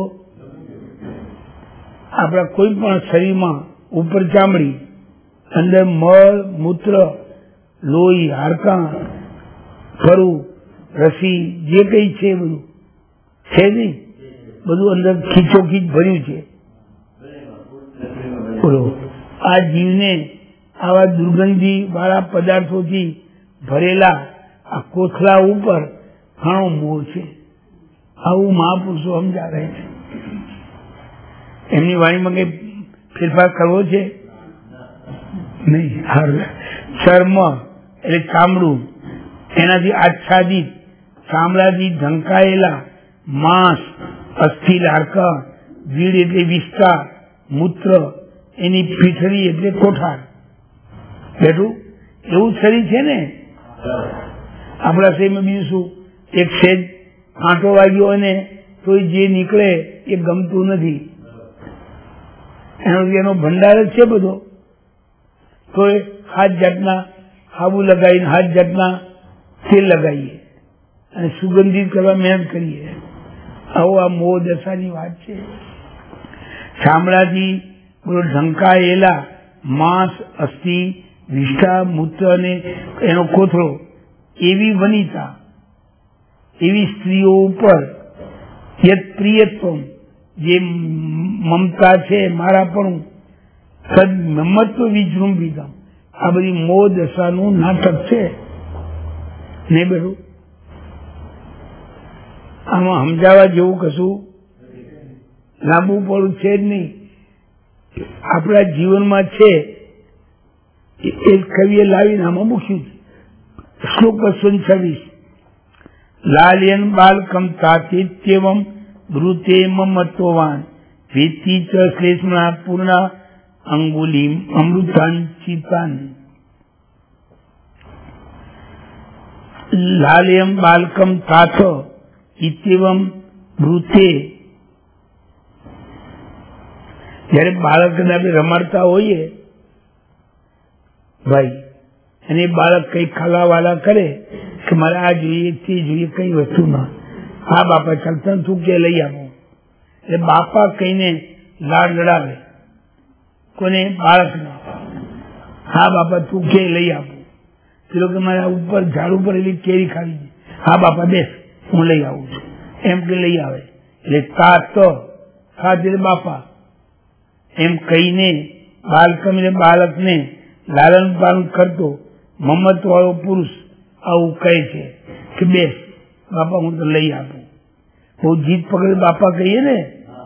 આપણા કોઈ પણ શરીરમાં ઉપર ચામડી, અંદર મળ, મૂત્ર, લોહી, હાડકાં, ફરું, રસી, જે કઈ છે બધું છે નહીં, બધું અંદર ખીચોખીચ ભર્યું છે. બોલો, આ જીવને આવા દુર્ગંધી વાળા પદાર્થોથી ભરેલા આ કોથળા ઉપર ઘણો મોહ છે. આવું મહાપુરુષો સમજાવે છે. એમની વાણીમાં કઈ ફેરફાર કરવો છે નહીં. ચર્મ એટલે ચામડું, એનાથી આચ્છાદિત, ચામડાથી ઢંકાયેલા માંસ, અસ્થિ, હાડકાં, વીડ એટલે વિષ્ઠા, મૂત્ર, એની પીઠડી એટલે કોઠાર, બેઠું એવું શરીર છે ને. આપણા શરીરમાં બીજું શું, એક સેજ કાંટો વાગ્યો હોય ને તો જે નીકળે એ ગમતું નથી, એનો ભંડાર જ છે બધો. તો હાથ જાતના હાબુ લગાવીને હાથ જાતના તેલ લગાવીએ અને સુગંધિત કરવા મહેનત કરીએ. આવો આ મોહ દશાની વાત છે. ચામડાથી ઢંકાયેલા માંસ, અસ્થિ, વિષ્ઠા, મૂત્ર અને એનો કોથળો એવી વનિતા, એવી સ્ત્રીઓ ઉપર યત પ્રિયત્વ, જે મમતા છે, મારા પણ સદ મમત્વ વિજૃંભિતમ, આ બધી મોહ દશાનું નાટક છે ને બધું. આમાં સમજાવવા જેવું કશું લાંબુ પડું છે જ નહીં. આપણા જીવનમાં છે એ કવિએ લાવીને આમાં મૂક્યું છે. શ્લોક 226 લાલ્યન બાલકમ તાતિત્યવમ બ્રુતે મમત્વવાન વેત્તિ ચ શ્લેષ્મા પૂર્ણા અંગુલીમ અમૃતાંચિતાન. લાલ્યમ બાલકમ તાથ ઇત્યવમ બ્રુતે. જયારે બાળકને આપણે રમાડતા હોઈએ ભાઈ, અને બાળક કઈ ખાલાવાલા કરે કે મારે આ જોઈએ તે જોઈએ, કઈ વસ્તુ ના, હા બાપા ચાલતા તું કે લઈ આવો, એટલે બાપા કહીને લાડ લડાવે કોને? બાળકના. હા બાપા તું કે લઈ આપો. પેલો કે મારા ઉપર ઝાડુ પર એલી કેરી ખાવી છે, હા બાપા બેસ હું લઈ આવું છું, એમ કે લઈ આવે. એટલે તા તો ખાધે બાપા એમ કહીને બાલકમ એટલે બાળકને લાલન પાલન કરતો મમત્વ વાળો પુરુષ આવું કહે છે કે બેસ બાપા હું તો લઈ આપું. બહુ જીત પકડે બાપા કહીએ ને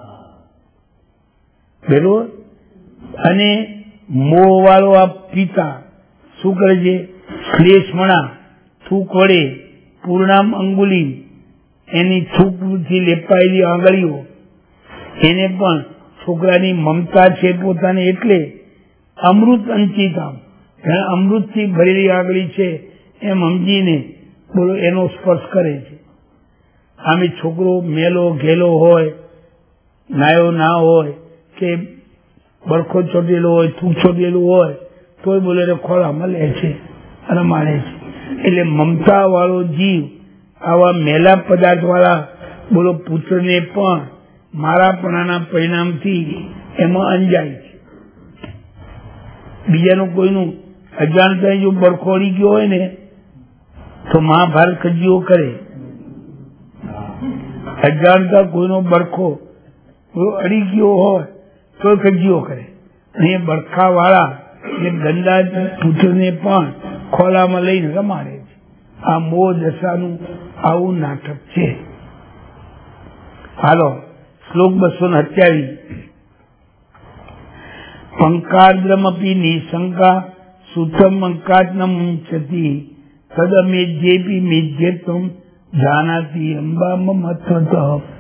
બરોબર. અને મોહ વાળો આ પિતા શું કરે છે? શ્લેષ્મણા થૂક વડે પૂર્ણામ અંગુલી, એની થૂકથી લેપાયેલી આંગળીઓ, એને પણ છોકરાની મમતા છે પોતાને એટલે અમૃત અંચિતા, અમૃતથી ભરેલી આંગળી છે એમ સમજીને બોલો એનો સ્પર્શ કરે છે. આમે છોકરો મેલો ઘેલો હોય, નાયો ના હોય કે બરખો ચોટેલો હોય, થૂક ચોટેલું હોય, તોય બોલે ખોળામાં લે છે અને મારે છે. એટલે મમતા વાળો જીવ આવા મેલા પદાર્થ વાળા બોલો પુત્રને પણ મારાપણાના પરિણામથી એમાં અંજાય છે. બીજાનું કોઈનું અજાણતા જો બરખો અડી ગયો હોય ને તો મહાભારત કજીઓ કરે. અજાણતા કોઈનો બરખો અડી ગયો હોય તો કજીઓ કરે. અને બરખા વાળા એટલે ગંદા પુત્રને પણ ખોલામાં લઈને રમાડે છે. આ મોહ દશાનું આવું નાટક છે. હાલો શ્લોક 227 પંકાદ્રમપી નિશંકા સુતમ અંકાત ન મુંચતી તદમેધ્યેપી મેધ્યત્વમ જાનાતી અંબા મમત્વતઃ.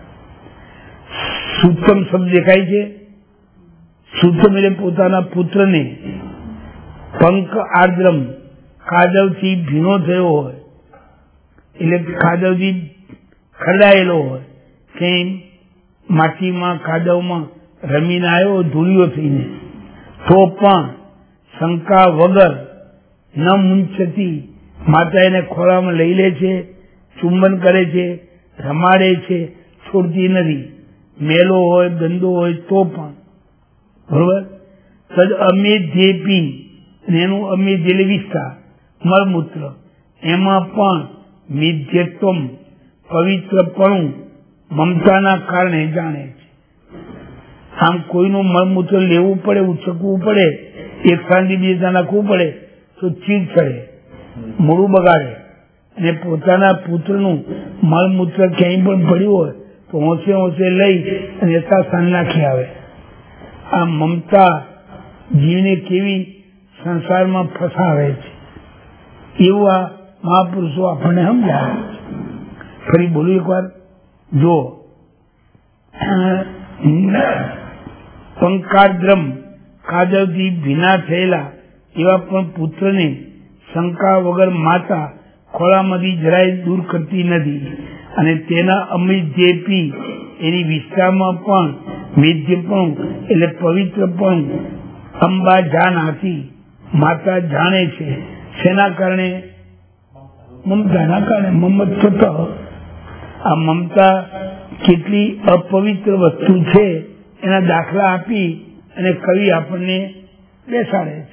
સુતમ શબ્દ દેખાય છે. સુતમ એટલે પોતાના પુત્રને પંક આર્દ્રમ કાદવથી ભીનો થયો હોય, એટલે કાદવથી ખરડાયેલો હોય કે માટીમાં કાદવમાં રમીને આવ્યો ધૂળિયો થઈને, તો પણ શંકા વગર ન મુંચતી માતા એને ખોળામાં લઈ લે છે, ચુંબન કરે છે, રમાડે છે, છોડતી નથી. મેલો હોય ગંદો હોય તો પણ બરોબર. તદ અમેધ્યેપી, એનું અમેધ્ય એટલે વિસ્તાર મળમૂત્ર, એમાં પણ મેધ્યત્વ પવિત્રપણું મમતાના કારણે જાણે છે. આમ કોઈનું મળમૂત્ર લેવું પડે, ઉચકવું પડે, એક સાંજે બીજા નાખવું પડે તો ચીડ ચડે, મોડું બગાડે. અને પોતાના પુત્રનું મળમૂત્ર ક્યાંય પણ પડ્યું હોય તો હોંશે હોંશે લઈ અને સાન નાખી આવે. આ મમતા જીવને કેવી સંસારમાં ફસાવે છે એવું આ મહાપુરુષો આપણને સમજાવે છે. ફરી બોલું એક વાર, જો પંકાદ્રમ કાદવથી ભીના થયેલા એવા પણ પુત્રને શંકા વગર માતા ખોળામાંથી જરાય દૂર કરતી નથી. અને તેના અમેધ્યેપી એની વિસ્તારમાં પણ મેધ્યપણું એટલે પવિત્રપણું અંબા જાન હાથી માતા જાણે છે. શેના કારણે? મમતાના કારણે. મમત્વ આ મમતા કેટલી અપવિત્ર વસ્તુ છે એના દાખલા આપી અને કવિ આપણને બેસાડે છે.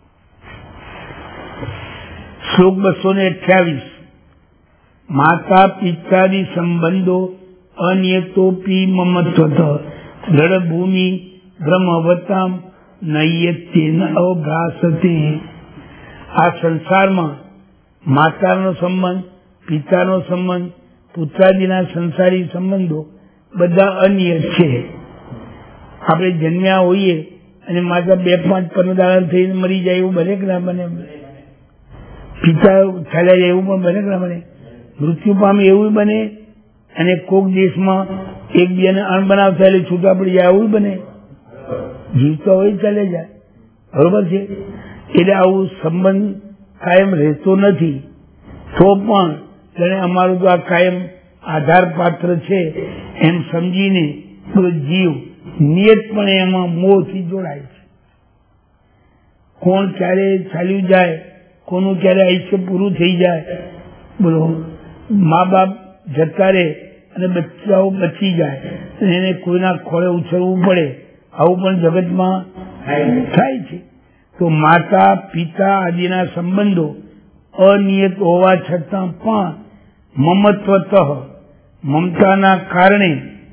શ્લોક 228. માતા પિતાદી સંબંધો અનિયતોપી મમત્વત જડભૂમિ બ્રહ્મવતામ નૈયત્યેન અવભાસતે. આ સંસારમાં માતાનો સંબંધ, પિતાનો સંબંધ, પુત્રાદિના સંસારી સંબંધો બધા અનિયત છે. આપણે જન્મ્યા હોઈએ અને માતા 2-5 પનદાણા થઈને મરી જાય એવું બને કે ના બને? પિતા ચાલ્યા જાય એવું પણ બને કે ના બને? મૃત્યુ પામે એવું બને. અને કોક દેશમાં એકબીજાને અણબનાવ થયેલી છૂટા પડી જાય એવું બને. જીવતા હોય ચાલે જાય. બરોબર છે. એટલે આવું સંબંધ કાયમ રહેતો નથી. તો પણ તેને અમારું તો આ કાયમ આધાર પાત્ર છે એમ સમજીને બધો જીવ નિયતપણે એમાં મોહથી જોડાય છે. કોણ ક્યારે ચાલ્યું જાય, કોનું ક્યારે આયુષ્ય પૂરું થઈ જાય. બોલો, મા બાપ જતા રહે અને બચ્ચાઓ બચી જાય એને કોઈના ખોળે ઉછળવું પડે, આવું પણ જગતમાં થાય છે. તો માતા પિતા આદિના સંબંધો અનિયત હોવા છતાં પણ મમત્વતઃ મમતાના કારણે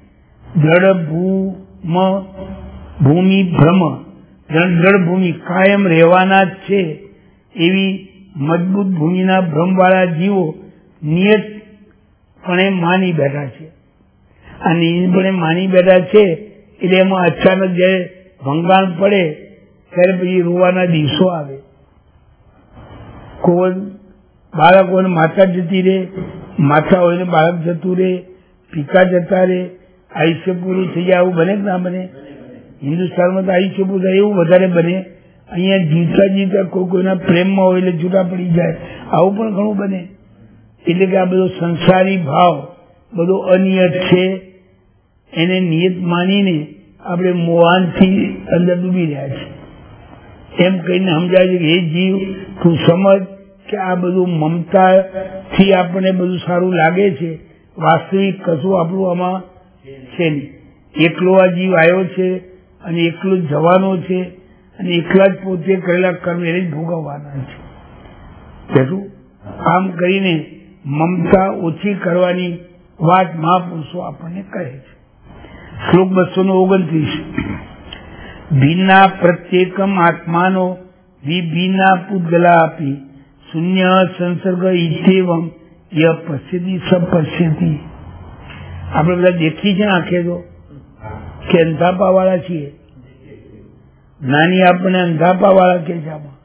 જડભૂમિ ભ્રમ, જળભૂમિ કાયમ રહેવાના જ છે એવી મજબૂત ભૂમિના ભ્રમવાળા જીવો નિયતપણે માની બેઠા છે. આ નિયતપણે માની બેઠા છે એટલે એમાં અચાનક જયારે ભંગાણ પડે ત્યારે પછી રોવાના દિવસો આવે. કોઈ બાળક હોય માતા જતી રહે, માતા હોય ને બાળક જતું રહે, પિતા જતા રહે, આયુષ્ય પૂરું થઈ જાય, આવું બને કે ના બને? હિન્દુસ્તાનમાં તો આયુષ્ય પૂરું થાય એવું વધારે બને. અહીંયા જીવતા જીવતા કોઈના પ્રેમમાં હોય એટલે છૂટા પડી જાય, આવું પણ ઘણું બને. એટલે કે આ બધો સંસારી ભાવ બધો અનિયત છે. એને નિયત માનીને આપણે મોહાનથી અંદર ડૂબી રહ્યા છીએ. એમ કહીને સમજાય છે કે હે જીવ, તું સમજ કે આ બધું મમતાથી આપણને બધું સારું લાગે છે, વાસ્તવિક કશું આપણું આમાં છે નહીં. એકલો આ જીવ આવ્યો છે અને એકલો જ જવાનો છે અને એકલા જ પોતે કરેલા કર્મ એને જ ભોગવવાના છે. આમ કરીને મમતા ઓછી કરવાની વાત મહાપુરુષો આપણને કહે છે. શ્લોક 229. ભિન્ના પ્રત્યેકમ આત્માનો વિભિન્ના પૂતગલા આપી શૂન્ય સંસર્ગ ઇત્યેવમ ય પશ્યતિ સ પશ્યતિ. આપણે બધા દેખી છે આંખે તો કે અંધાપા વાળા છીએ. નાની આપણને અંધાપા વાળા કે છે આમાં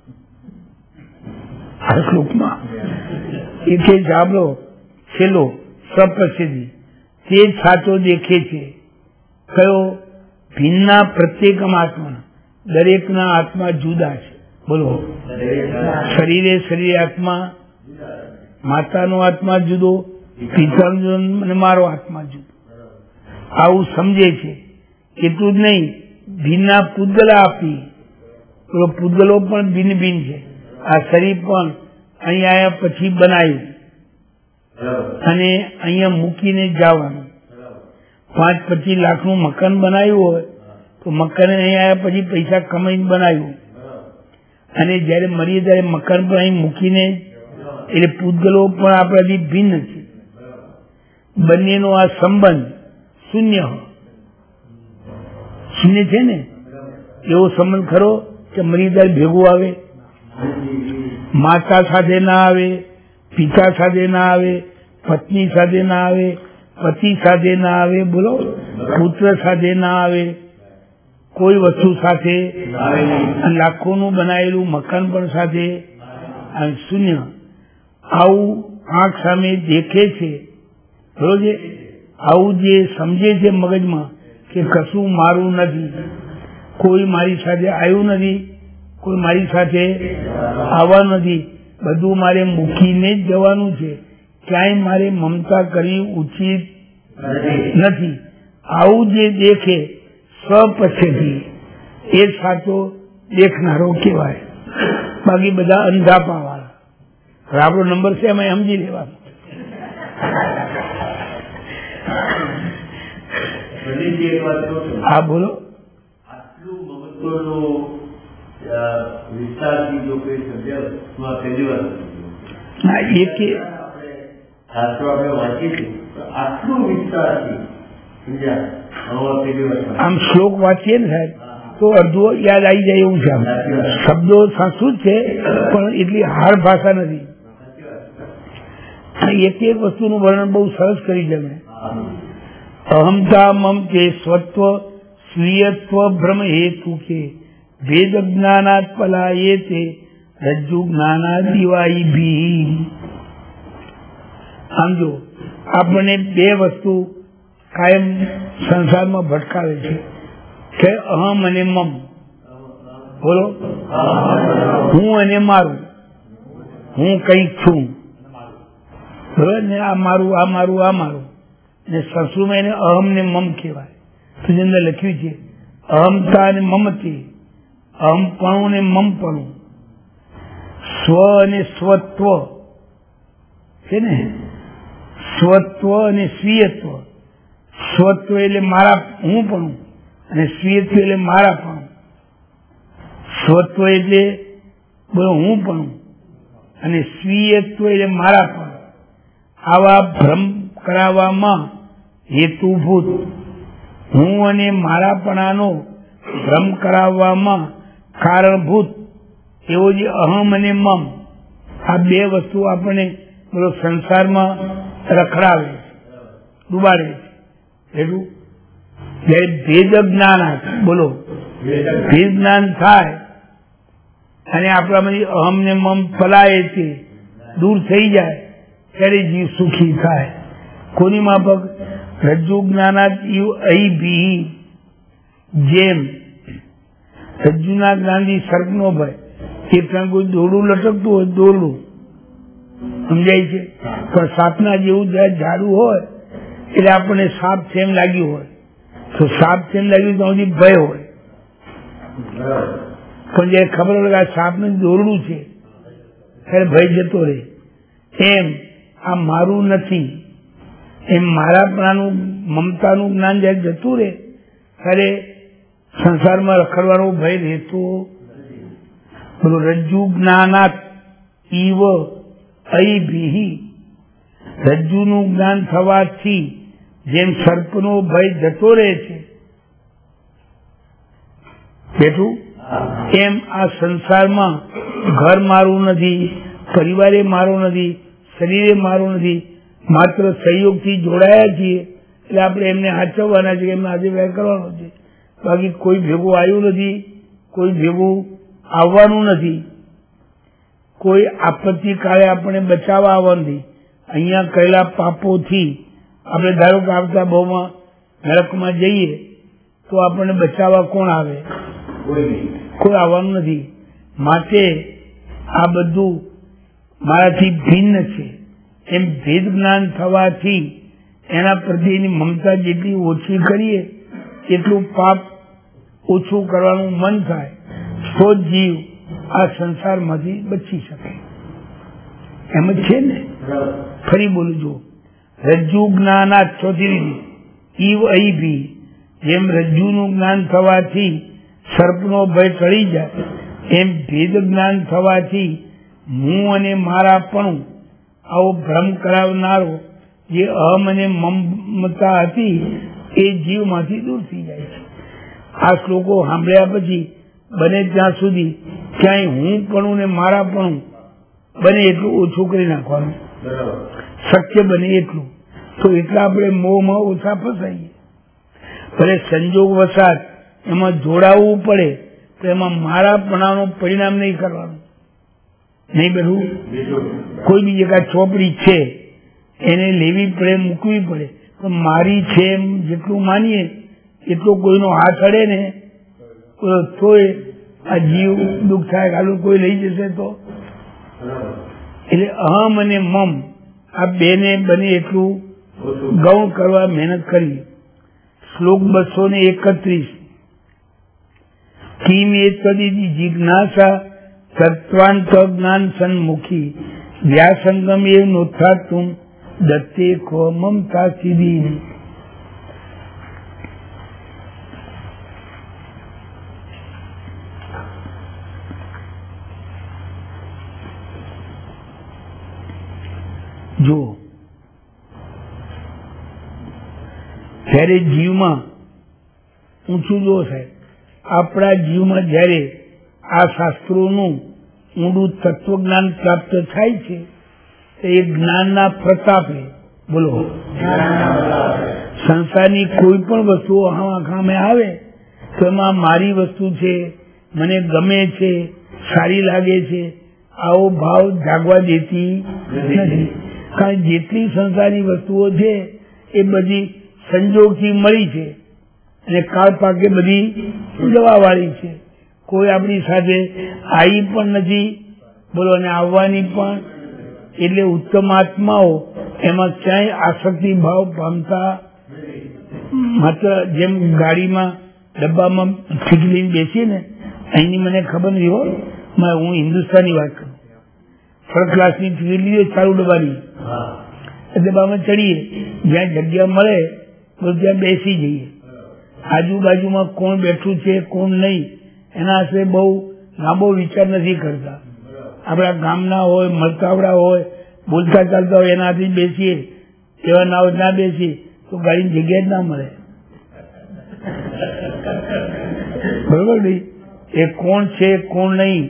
આ શ્લોકમાં એ કે જાબલો છેલ્લો સપશ્યતિ તે સાચો દેખે છે. કયો? ભિન્ના પ્રત્યેકમ આત્મા, દરેકના આત્મા જુદા છે. બોલો, શરીરે શરીર આત્મા, માતાનો આત્મા જુદો, પિતાનો અને મારો આત્મા જુદો, આવું સમજે છે. એટલું જ નહીં, ભિન્ના પૂતગલા આપી, પૂતગલો પણ ભિન્ન ભિન્ન છે. આ શરીર પણ અહીં આવ્યા પછી બનાવ્યું અને અહીંયા મૂકીને જવાનું. 5-25 લાખનું મકાન બનાવ્યું હોય તો મકાન અહીં આવ્યા પછી પૈસા કમાઈને બનાવ્યું અને જયારે મરીએ ત્યારે મકાન પણ અહીં મૂકીને, એટલે પૂતગલો પણ આપણાથી ભિન્ન છે. બંનેનો આ સંબંધ શૂન્ય છે ને, એવો સંબંધ ખરો કે મરી ત્યારે ભેગું આવે? માતા સાથે ના આવે, પિતા સાથે ના આવે, પત્ની સાથે ના આવે, પતિ સાથે ના આવે, બોલો, પુત્ર સાથે ના આવે, કોઈ વસ્તુ સાથે, લાખોનું બનાવેલું મકાન પણ સાથે, શૂન્ય. આવું આંખ સામે દેખે છે. બરોબર છે? આવું જે સમજે છે મગજમાં કે કશું મારું નથી, કોઈ મારી સાથે આવ્યું નથી, કોઈ મારી સાથે આવવાનું નથી, બધું મારે મૂકીને જ જવાનું છે, ક્યાંય મારે મમતા કરવી ઉચિત નથી. આવું જે દેખે સ્વપશ્યતિ એ સાચો દેખનારો કહેવાય. બાકી બધા અંધાપા વાળા. આપણો નંબર છે એમાં સમજી લેવાનું. હા બોલો. આટલું મહત્વનો વિસ્તારથી જો કોઈ સમજાવ પહેલી વાર હા એ કે શાસ્ત્રો આપણે વાંચીએ છીએ આટલું વિસ્તારથી સમજ્યા પહેલી વાર. આમ શ્લોક વાંચીએ ને સાહેબ તો અડધો યાદ આવી જાય એવું છે. શબ્દો સંસ્કૃત છે પણ એટલી હાર્ડ ભાષા નથી. એક એક વસ્તુનું વર્ણન બહુ સરસ કરી છે મેં. અહમતા મમ કે સ્વત્વ સ્વીયત્વ ભ્રમ હેતુ કે વેદ જ્ઞાનાત પલાયે તે રજ્જુ જ્ઞાનાત દિવાઈ ભી. આમ જો આપણને બે વસ્તુ કાયમ સંસારમાં ભટકાવે છે કે અહમ અને મમ. બોલો. હું અને મારું, હું કઈક છું બરોબર ને, આ મારું આ મારું આ મારું. ને સંસ્કૃતમાં એને અહમ ને મમ કહેવાય. તેની અંદર લખ્યું છે અહમતા અને મમતી, અહમપણું ને મમપણું, સ્વ અને સ્વત્વ છે ને, સ્વત્વ અને સ્વીયત્વ. સ્વત્વ એટલે મારા હું પણ, અને સ્વીયત્વ એટલે મારા પણ. સ્વત્વ એટલે બોલો હું પણ, અને સ્વીયત્વ એટલે મારા પણ. આવા ભ્રમ કરાવવામાં હેતુભૂત હું અને મારાપણાનો ભ્રમ કરાવવામાં કારણભૂત એવો જે અહમ અને મમ, આ બે વસ્તુ આપણને બોલો સંસારમાં રખડાવે છે, ડુબાડે છે. એટલું જયારે ભેદ જ્ઞાન બોલો ભેદ જ્ઞાન થાય અને આપણામાંથી અહમ ને મમ ફલાય છે, દૂર થઈ જાય ત્યારે જીવ સુખી થાય. કોની માફક? રજ્જુ જ્ઞાનાત અહીં ભી. જેમ રજ્જુના જ્ઞાનથી સર્પ નો ભય, એ ત્યાં કોઈ દોરડું લટકતું હોય દોરડું સમજાય છે, પણ સાપના જેવું ઝાડું હોય એટલે આપણને સાપ છે એમ લાગ્યું હોય તો સાપ છે એમ લાગ્યું તો હજી ભય હોય, પણ જયારે ખબર પડે કે આ સાપનું દોરડું છે ત્યારે ભય જતો રહે. એમ આ મારું નથી એમ મારાપણાનું મમતાનું જ્ઞાન જયારે જતું રહે ત્યારે સંસારમાં રખડવાનો ભય રહેતો. બધું રજ્જુ જ્ઞાનાત ઈવ અહીં ભી. રજ્જુનું જ્ઞાન થવાથી જેમ સર્પનો ભય જતો રહે છે બેઠું, એમ આ સંસારમાં ઘર મારું નથી, પરિવારે મારો નથી, શરીરે મારું નથી, માત્ર સહયોગથી જોડાયા છીએ એટલે આપણે એમને હાચવવાના છે, એમને આજે વ્યય કરવાનો છે. બાકી કોઈ ભેગું આવ્યું નથી, કોઈ ભેગું આવવાનું નથી, કોઈ આપત્તિ કાળે આપણે બચાવવા આવવાનું નથી. અહીંયા કરેલા પાપોથી આપણે ધારો કે આવતા બહુમાં નરકમાં જઈએ તો આપણને બચાવવા કોણ આવે? કોઈ આવવાનું નથી. માટે આ બધું મારાથી ભિન્ન છે એમ ભેદ જ્ઞાન થવાથી એના પ્રત્યેની મમતા જેટલી ઓછી કરીએ એટલું પાપ ઓછું કરવાનું મન થાય તો જીવ આ સંસારમાંથી બચી શકે એમ જ છે ને. ફરી બોલું જો રજ્જુ જ્ઞાનાત ચોથી રીતિ ઈવ અહીં ભી. જેમ રજ્જુનું જ્ઞાન થવાથી સર્પનો ભય ટળી જાય એમ ભેદ જ્ઞાન થવાથી હું અને મારાપણું આવો ભ્રમ કરાવનારો જે અહમ અને મમતા હતી એ જીવમાંથી દૂર થઈ જાય છે. આ શ્લોકો સાંભળ્યા પછી બને ત્યાં સુધી ક્યાંય હું પણ ને મારાપણું બને એટલું ઓછું કરી નાખવાનું, શક્ય બને એટલું. તો એટલા આપણે મોહમાં ઓછા ફસાઈએ. ભલે સંજોગ વસાત એમાં જોડાવવું પડે તો એમાં મારાપણાનું પરિણામ નહીં કરવાનું. નહીં બધું કોઈ બી જગ્યા ચોપડી છે એને લેવી પડે, મૂકવી પડે, પણ મારી છે એમ જેટલું માનીએ એટલો કોઈનો હાથ અડે ને તોય આ જીવ દુઃખ થાય, કાલું કોઈ લઈ જશે તો. એટલે અહમ અને મમ આ બેને બને એટલું ગૌણ કરવા મહેનત કરી. શ્લોક 231 કિમ એ તદી જિજ્ઞાસા તત્વાંત જ્ઞાન સન્મુખી વ્યાસંગમ એ નોથાતું દત્તે કો મમતા સીધી. જો જયારે જીવમાં ઊંચું જો સાહેબ, આપણા જીવમાં જયારે આ શાસ્ત્રોનું ઊંડું તત્વજ્ઞાન પ્રાપ્ત થાય છે તો એ જ્ઞાનના પ્રતાપે, બોલો, સંસારની કોઈ પણ વસ્તુઓ આંખામે આવે તો એમાં મારી વસ્તુ છે, મને ગમે છે, સારી લાગે છે, આવો ભાવ જાગવા દેતી નથી. કારણ જેટલી સંસારની વસ્તુઓ છે એ બધી સંજોગથી મળી છે અને કાળ પાકે બધી દવાવાળી છે. કોઈ આપણી સાથે આવી પણ નથી, બોલો, અને આવવાની પણ. એટલે ઉત્તમ આત્માઓ એમાં ક્યાંય આસક્તિ ભાવ પામતા. માત્ર જેમ ગાડીમાં ડબ્બામાં ઠીકલીને બેસી ને, અહીંની મને ખબર નથી હો, હું હિન્દુસ્તાની વાત કરું, થર્ડ ક્લાસની ટિકિટ લીધી ચાલુ ડબ્બાની, ડબ્બામાં ચડીએ, જ્યાં જગ્યા મળે ત્યાં બેસી જઈએ. આજુબાજુમાં કોણ બેઠું છે કોણ નહીં એના આશરે બહુ લાંબો વિચાર નથી કરતા. આપણા ગામના હોય, મળતાવડા હોય, બોલતા ચાલતા હોય એનાથી બેસીએ, એવા ના હોય ના બેસીએ તો ગાડીની જગ્યા જ ના મળે. બરોબર નહીં? એ કોણ છે કોણ નહીં,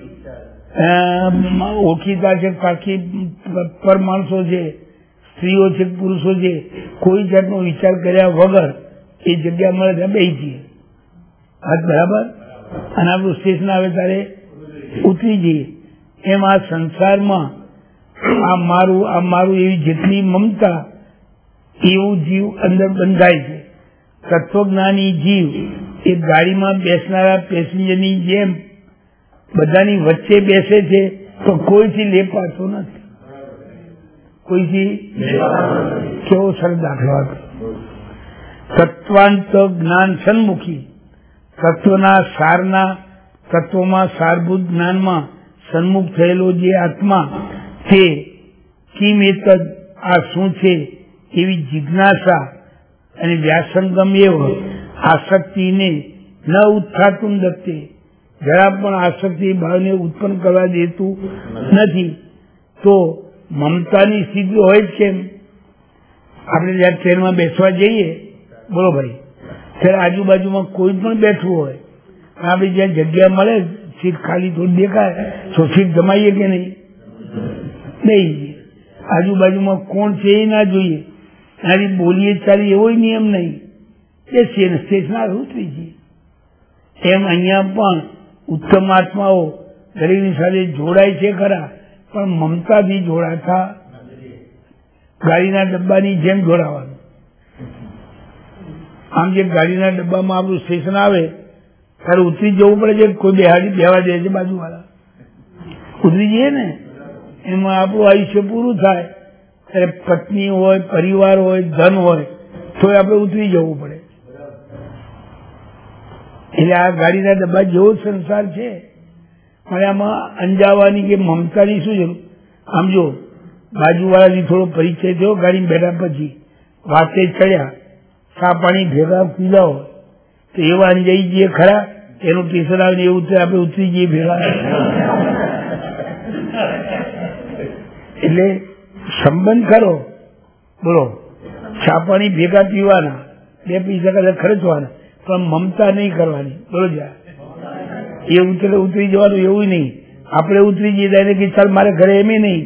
ઓળખીતા છે પાકી પર માણસો છે, સ્ત્રીઓ છે પુરુષો છે, કોઈ જાતનો વિચાર કર્યા વગર એ જગ્યા મળે ત્યાં બેસી જઈએ. વાત બરાબર? અને આપણું સ્ટેશન આવે ત્યારે ઉતરી જઈએ. એમ આ સંસારમાં આ મારું એવી જેટલી મમતા એવું જીવ અંદર બંધાય છે. તત્વજ્ઞાની જીવ એ ગાડીમાં બેસનારા પેસેન્જરની જેમ બધાની વચ્ચે બેસે છે તો કોઈથી લેપાતો નથી. કોઈથી કેવો સરળ દાખલો હતો. તત્વાંત જ્ઞાન સન્મુખી, તત્વના સારના, તત્વમાં સારભૂત જ્ઞાનમાં સન્મુખ થયેલો જે આત્મા તે કિમ એતદ, આ શું છે એવી જિજ્ઞાસા અને વ્યાસંગમ એવ આસક્તિને ન ઉત્થાતું દત્તે, જરા પણ આસક્તિ ભાવને ઉત્પન્ન કરવા દેતું નથી. તો મમતાની સ્થિતિ હોય જ કેમ? આપણે જયારે ટ્રેનમાં બેસવા જઈએ, બોલો ભાઈ, ત્યારે આજુબાજુમાં કોઈ પણ બેઠવું હોય, આપણે જ્યાં જગ્યા મળે સીટ ખાલી થોડી દેખાય તો સીટ જમાઈએ કે નહીં? નહીં. આજુબાજુમાં કોણ છે એ ના જોઈએ, આની બોલીએ ચાલી એવો નિયમ નહીં. બેસીએ ને સ્ટેશન ઉતરી જઈએ. એમ અહીંયા પણ ઉત્તમ આત્માઓ દરેકની સાથે જોડાય છે ખરા, પણ મમતાથી જોડાતા. ગાડીના ડબ્બાની જેમ જોડાવાનું. આમ જે ગાડીના ડબ્બામાં આપણું સ્ટેશન આવે ત્યારે ઉતરી જવું પડે છે, કોઈ બેવા દે છે બાજુવાળા, ઉતરી જઈએ ને, એમાં આપણું આયુષ્ય પૂરું થાય ત્યારે પત્ની હોય, પરિવાર હોય, ધન હોય તો આપણે ઉતરી જવું પડે. એટલે આ ગાડીના ડબ્બા જેવો સંસાર છે. અને આમાં અંજાવાની કે મમતાની શું જરૂર? આમ જો બાજુવાળાથી થોડો પરિચય થયો, ગાડી બેઠા પછી વાતે ચડ્યા, ચા પાણી ભેગા પીધા હોય તો એવા અંજાઈ જઈએ ખરા? એનું ટીસર આવે એવું આપણે ઉતરી જઈએ ભેગા. એટલે સંબંધ ખરો, બોલો, ચા પાણી ભેગા પીવાના, 2 પૈસા કદાચ ખર્ચવાના, પણ મમતા નહીં કરવાની. બોલો, જા એ ઉતરી જવાનું એવું નહીં. આપણે ઉતરી જઈએ ત્યારે કે ચાલ મારે ઘરે એમ નહીં.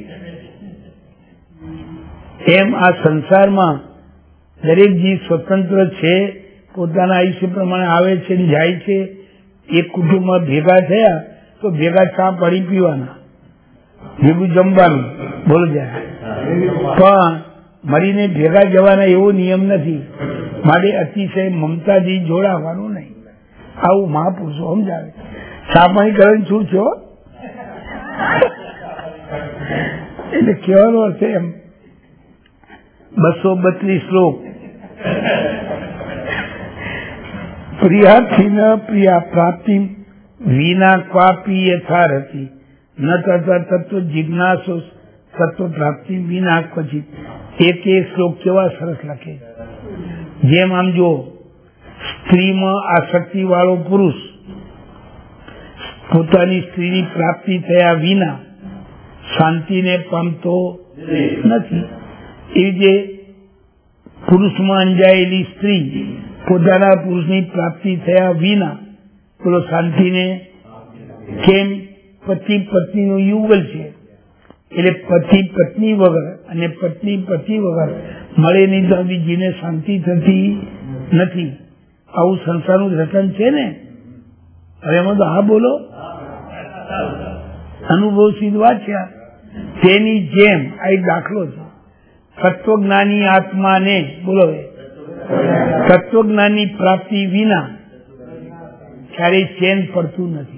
એમ આ સંસારમાં દરેક જીવ સ્વતંત્ર છે, પોતાના આયુષ્ય પ્રમાણે આવે છે જાય છે. એક કુટુંબમાં ભેગા થયા તો ભેગા ચા પાણી પીવાના, ભેગું જમવાનું, બોલો જાય, પણ મળીને ભેગા જવાના એવો નિયમ નથી. માટે અતિશય મમતાથી જોડાવાનું નહીં. આવું મહાપુરુષો સમજાવે. ચા પાણી કરવાની શું છો? એટલે કહેવાનો અર્થ એમ 232 શ્લોક. પ્રિયાથી ન પ્રિયા પ્રાપ્તિ વિના ક્વાપી યથારતી ન તથા તત્વ જિજ્ઞાસો તત્વ પ્રાપ્તિ વિના ક્વચિત. એક શ્લોક કેવા સરસ લખે. જેમ આમ જો સ્ત્રીમાં આસક્તિ વાળો પુરુષ પોતાની સ્ત્રીની પ્રાપ્તિ થયા વિના શાંતિને પામતો નથી, એવી જે પુરુષમાં અંજાયેલી સ્ત્રી પોતાના પુરુષની પ્રાપ્તિ થયા વિના પેલો શાંતિને કેમ પતિ પત્નીનું યુગલ છે એટલે પતિ પત્ની વગર અને પત્ની પતિ વગર મળે નહીં તો જીને શાંતિ થતી નથી. આવું સંસારનું રચન છે ને. હવે એમાં તો હા બોલો, અનુભવ સિદ્ધ વાત છે. તેની જેમ આ એક દાખલો છે. તત્વજ્ઞાની આત્માને બોલો, તત્વજ્ઞાનની પ્રાપ્તિ વિના ક્યારેય ચેન પડતું નથી.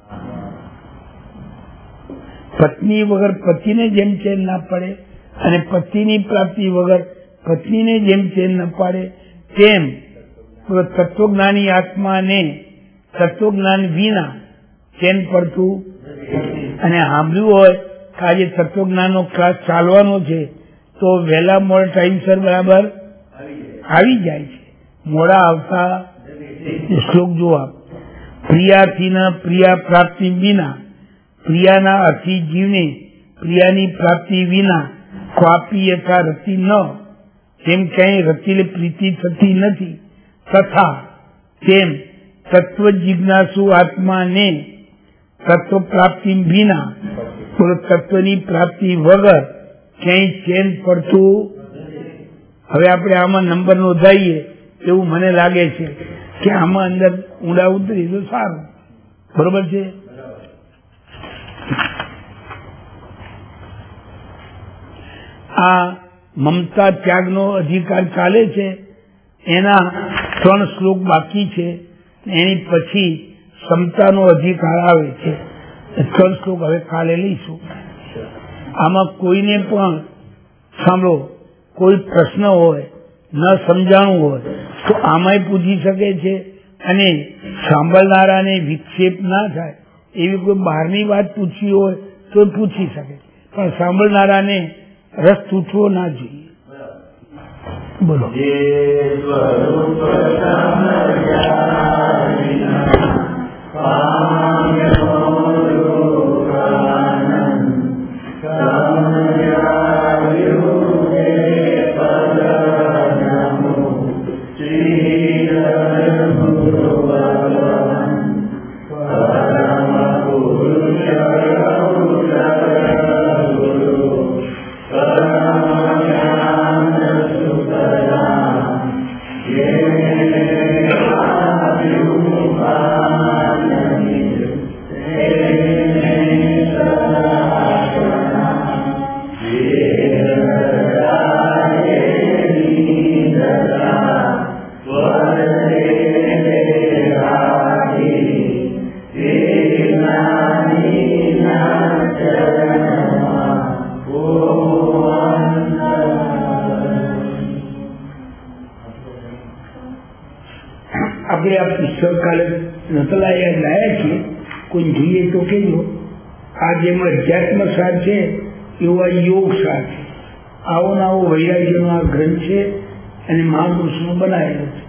પત્ની વગર પતિને જેમ ચેન ના પડે અને પતિની પ્રાપ્તિ વગર પત્નીને જેમ ચેન ન પડે તેમ તત્વજ્ઞાની આત્માને તત્વજ્ઞાન વિના ચેન પડતું. અને સાંભળ્યું હોય કે આજે તત્વજ્ઞાનનો ક્લાસ ચાલવાનો છે તો વહેલા મોડા ટાઈમસર બરાબર આવી જાય છે. મોડા આવતા શ્લોક જોવા. પ્રિયાથી ન પ્રિયા પ્રાપ્તિ વિના પ્રિયાના અથી જીવને પ્રિયાની પ્રાપ્તિ વિના ક્વાપી યથા રતિ ન, તેમ ક્યાંય રતિલે પ્રીતિ થતી નથી. તથા તેમ તત્વ જિજ્ઞાસુ આત્માને તત્વ પ્રાપ્તિ વિના તત્વની પ્રાપ્તિ વગર ક્યાંય ચેન પડતું. હવે આપણે આમાં નંબર નોંધાઈએ એવું મને લાગે છે કે આમાં અંદર ઊંડા ઉતરી તો સારું. બરોબર છે. આ મમતા ત્યાગનો અધિકાર ચાલે છે, એના 3 શ્લોક બાકી છે. એની પછી ક્ષમતાનો અધિકાર આવે છે. 3 શ્લોક હવે કાલે લઈશું. આમાં કોઈને પણ સાંભળો કોઈ પ્રશ્ન હોય ન સમજાણું હોય તો આમાંય પૂછી શકે છે. અને સાંભળનારાને વિક્ષેપ ના થાય એવી કોઈ બહારની વાત પૂછવી હોય તો પૂછી શકે, પણ સાંભળનારાને રસ તૂટવો ના જોઈએ. બોલો. આપણે આ પુસ્તક કાલે લાયા છીએ, કોઈ જોઈએ તો કેજો. આ જેમ અધ્યાત્મ સાર છે એવો આ યોગ સાર છે. આવો ને આવો વૈરાગ્યનો આ ગ્રંથ છે અને મહાપુરુષનો બનાવેલો છે.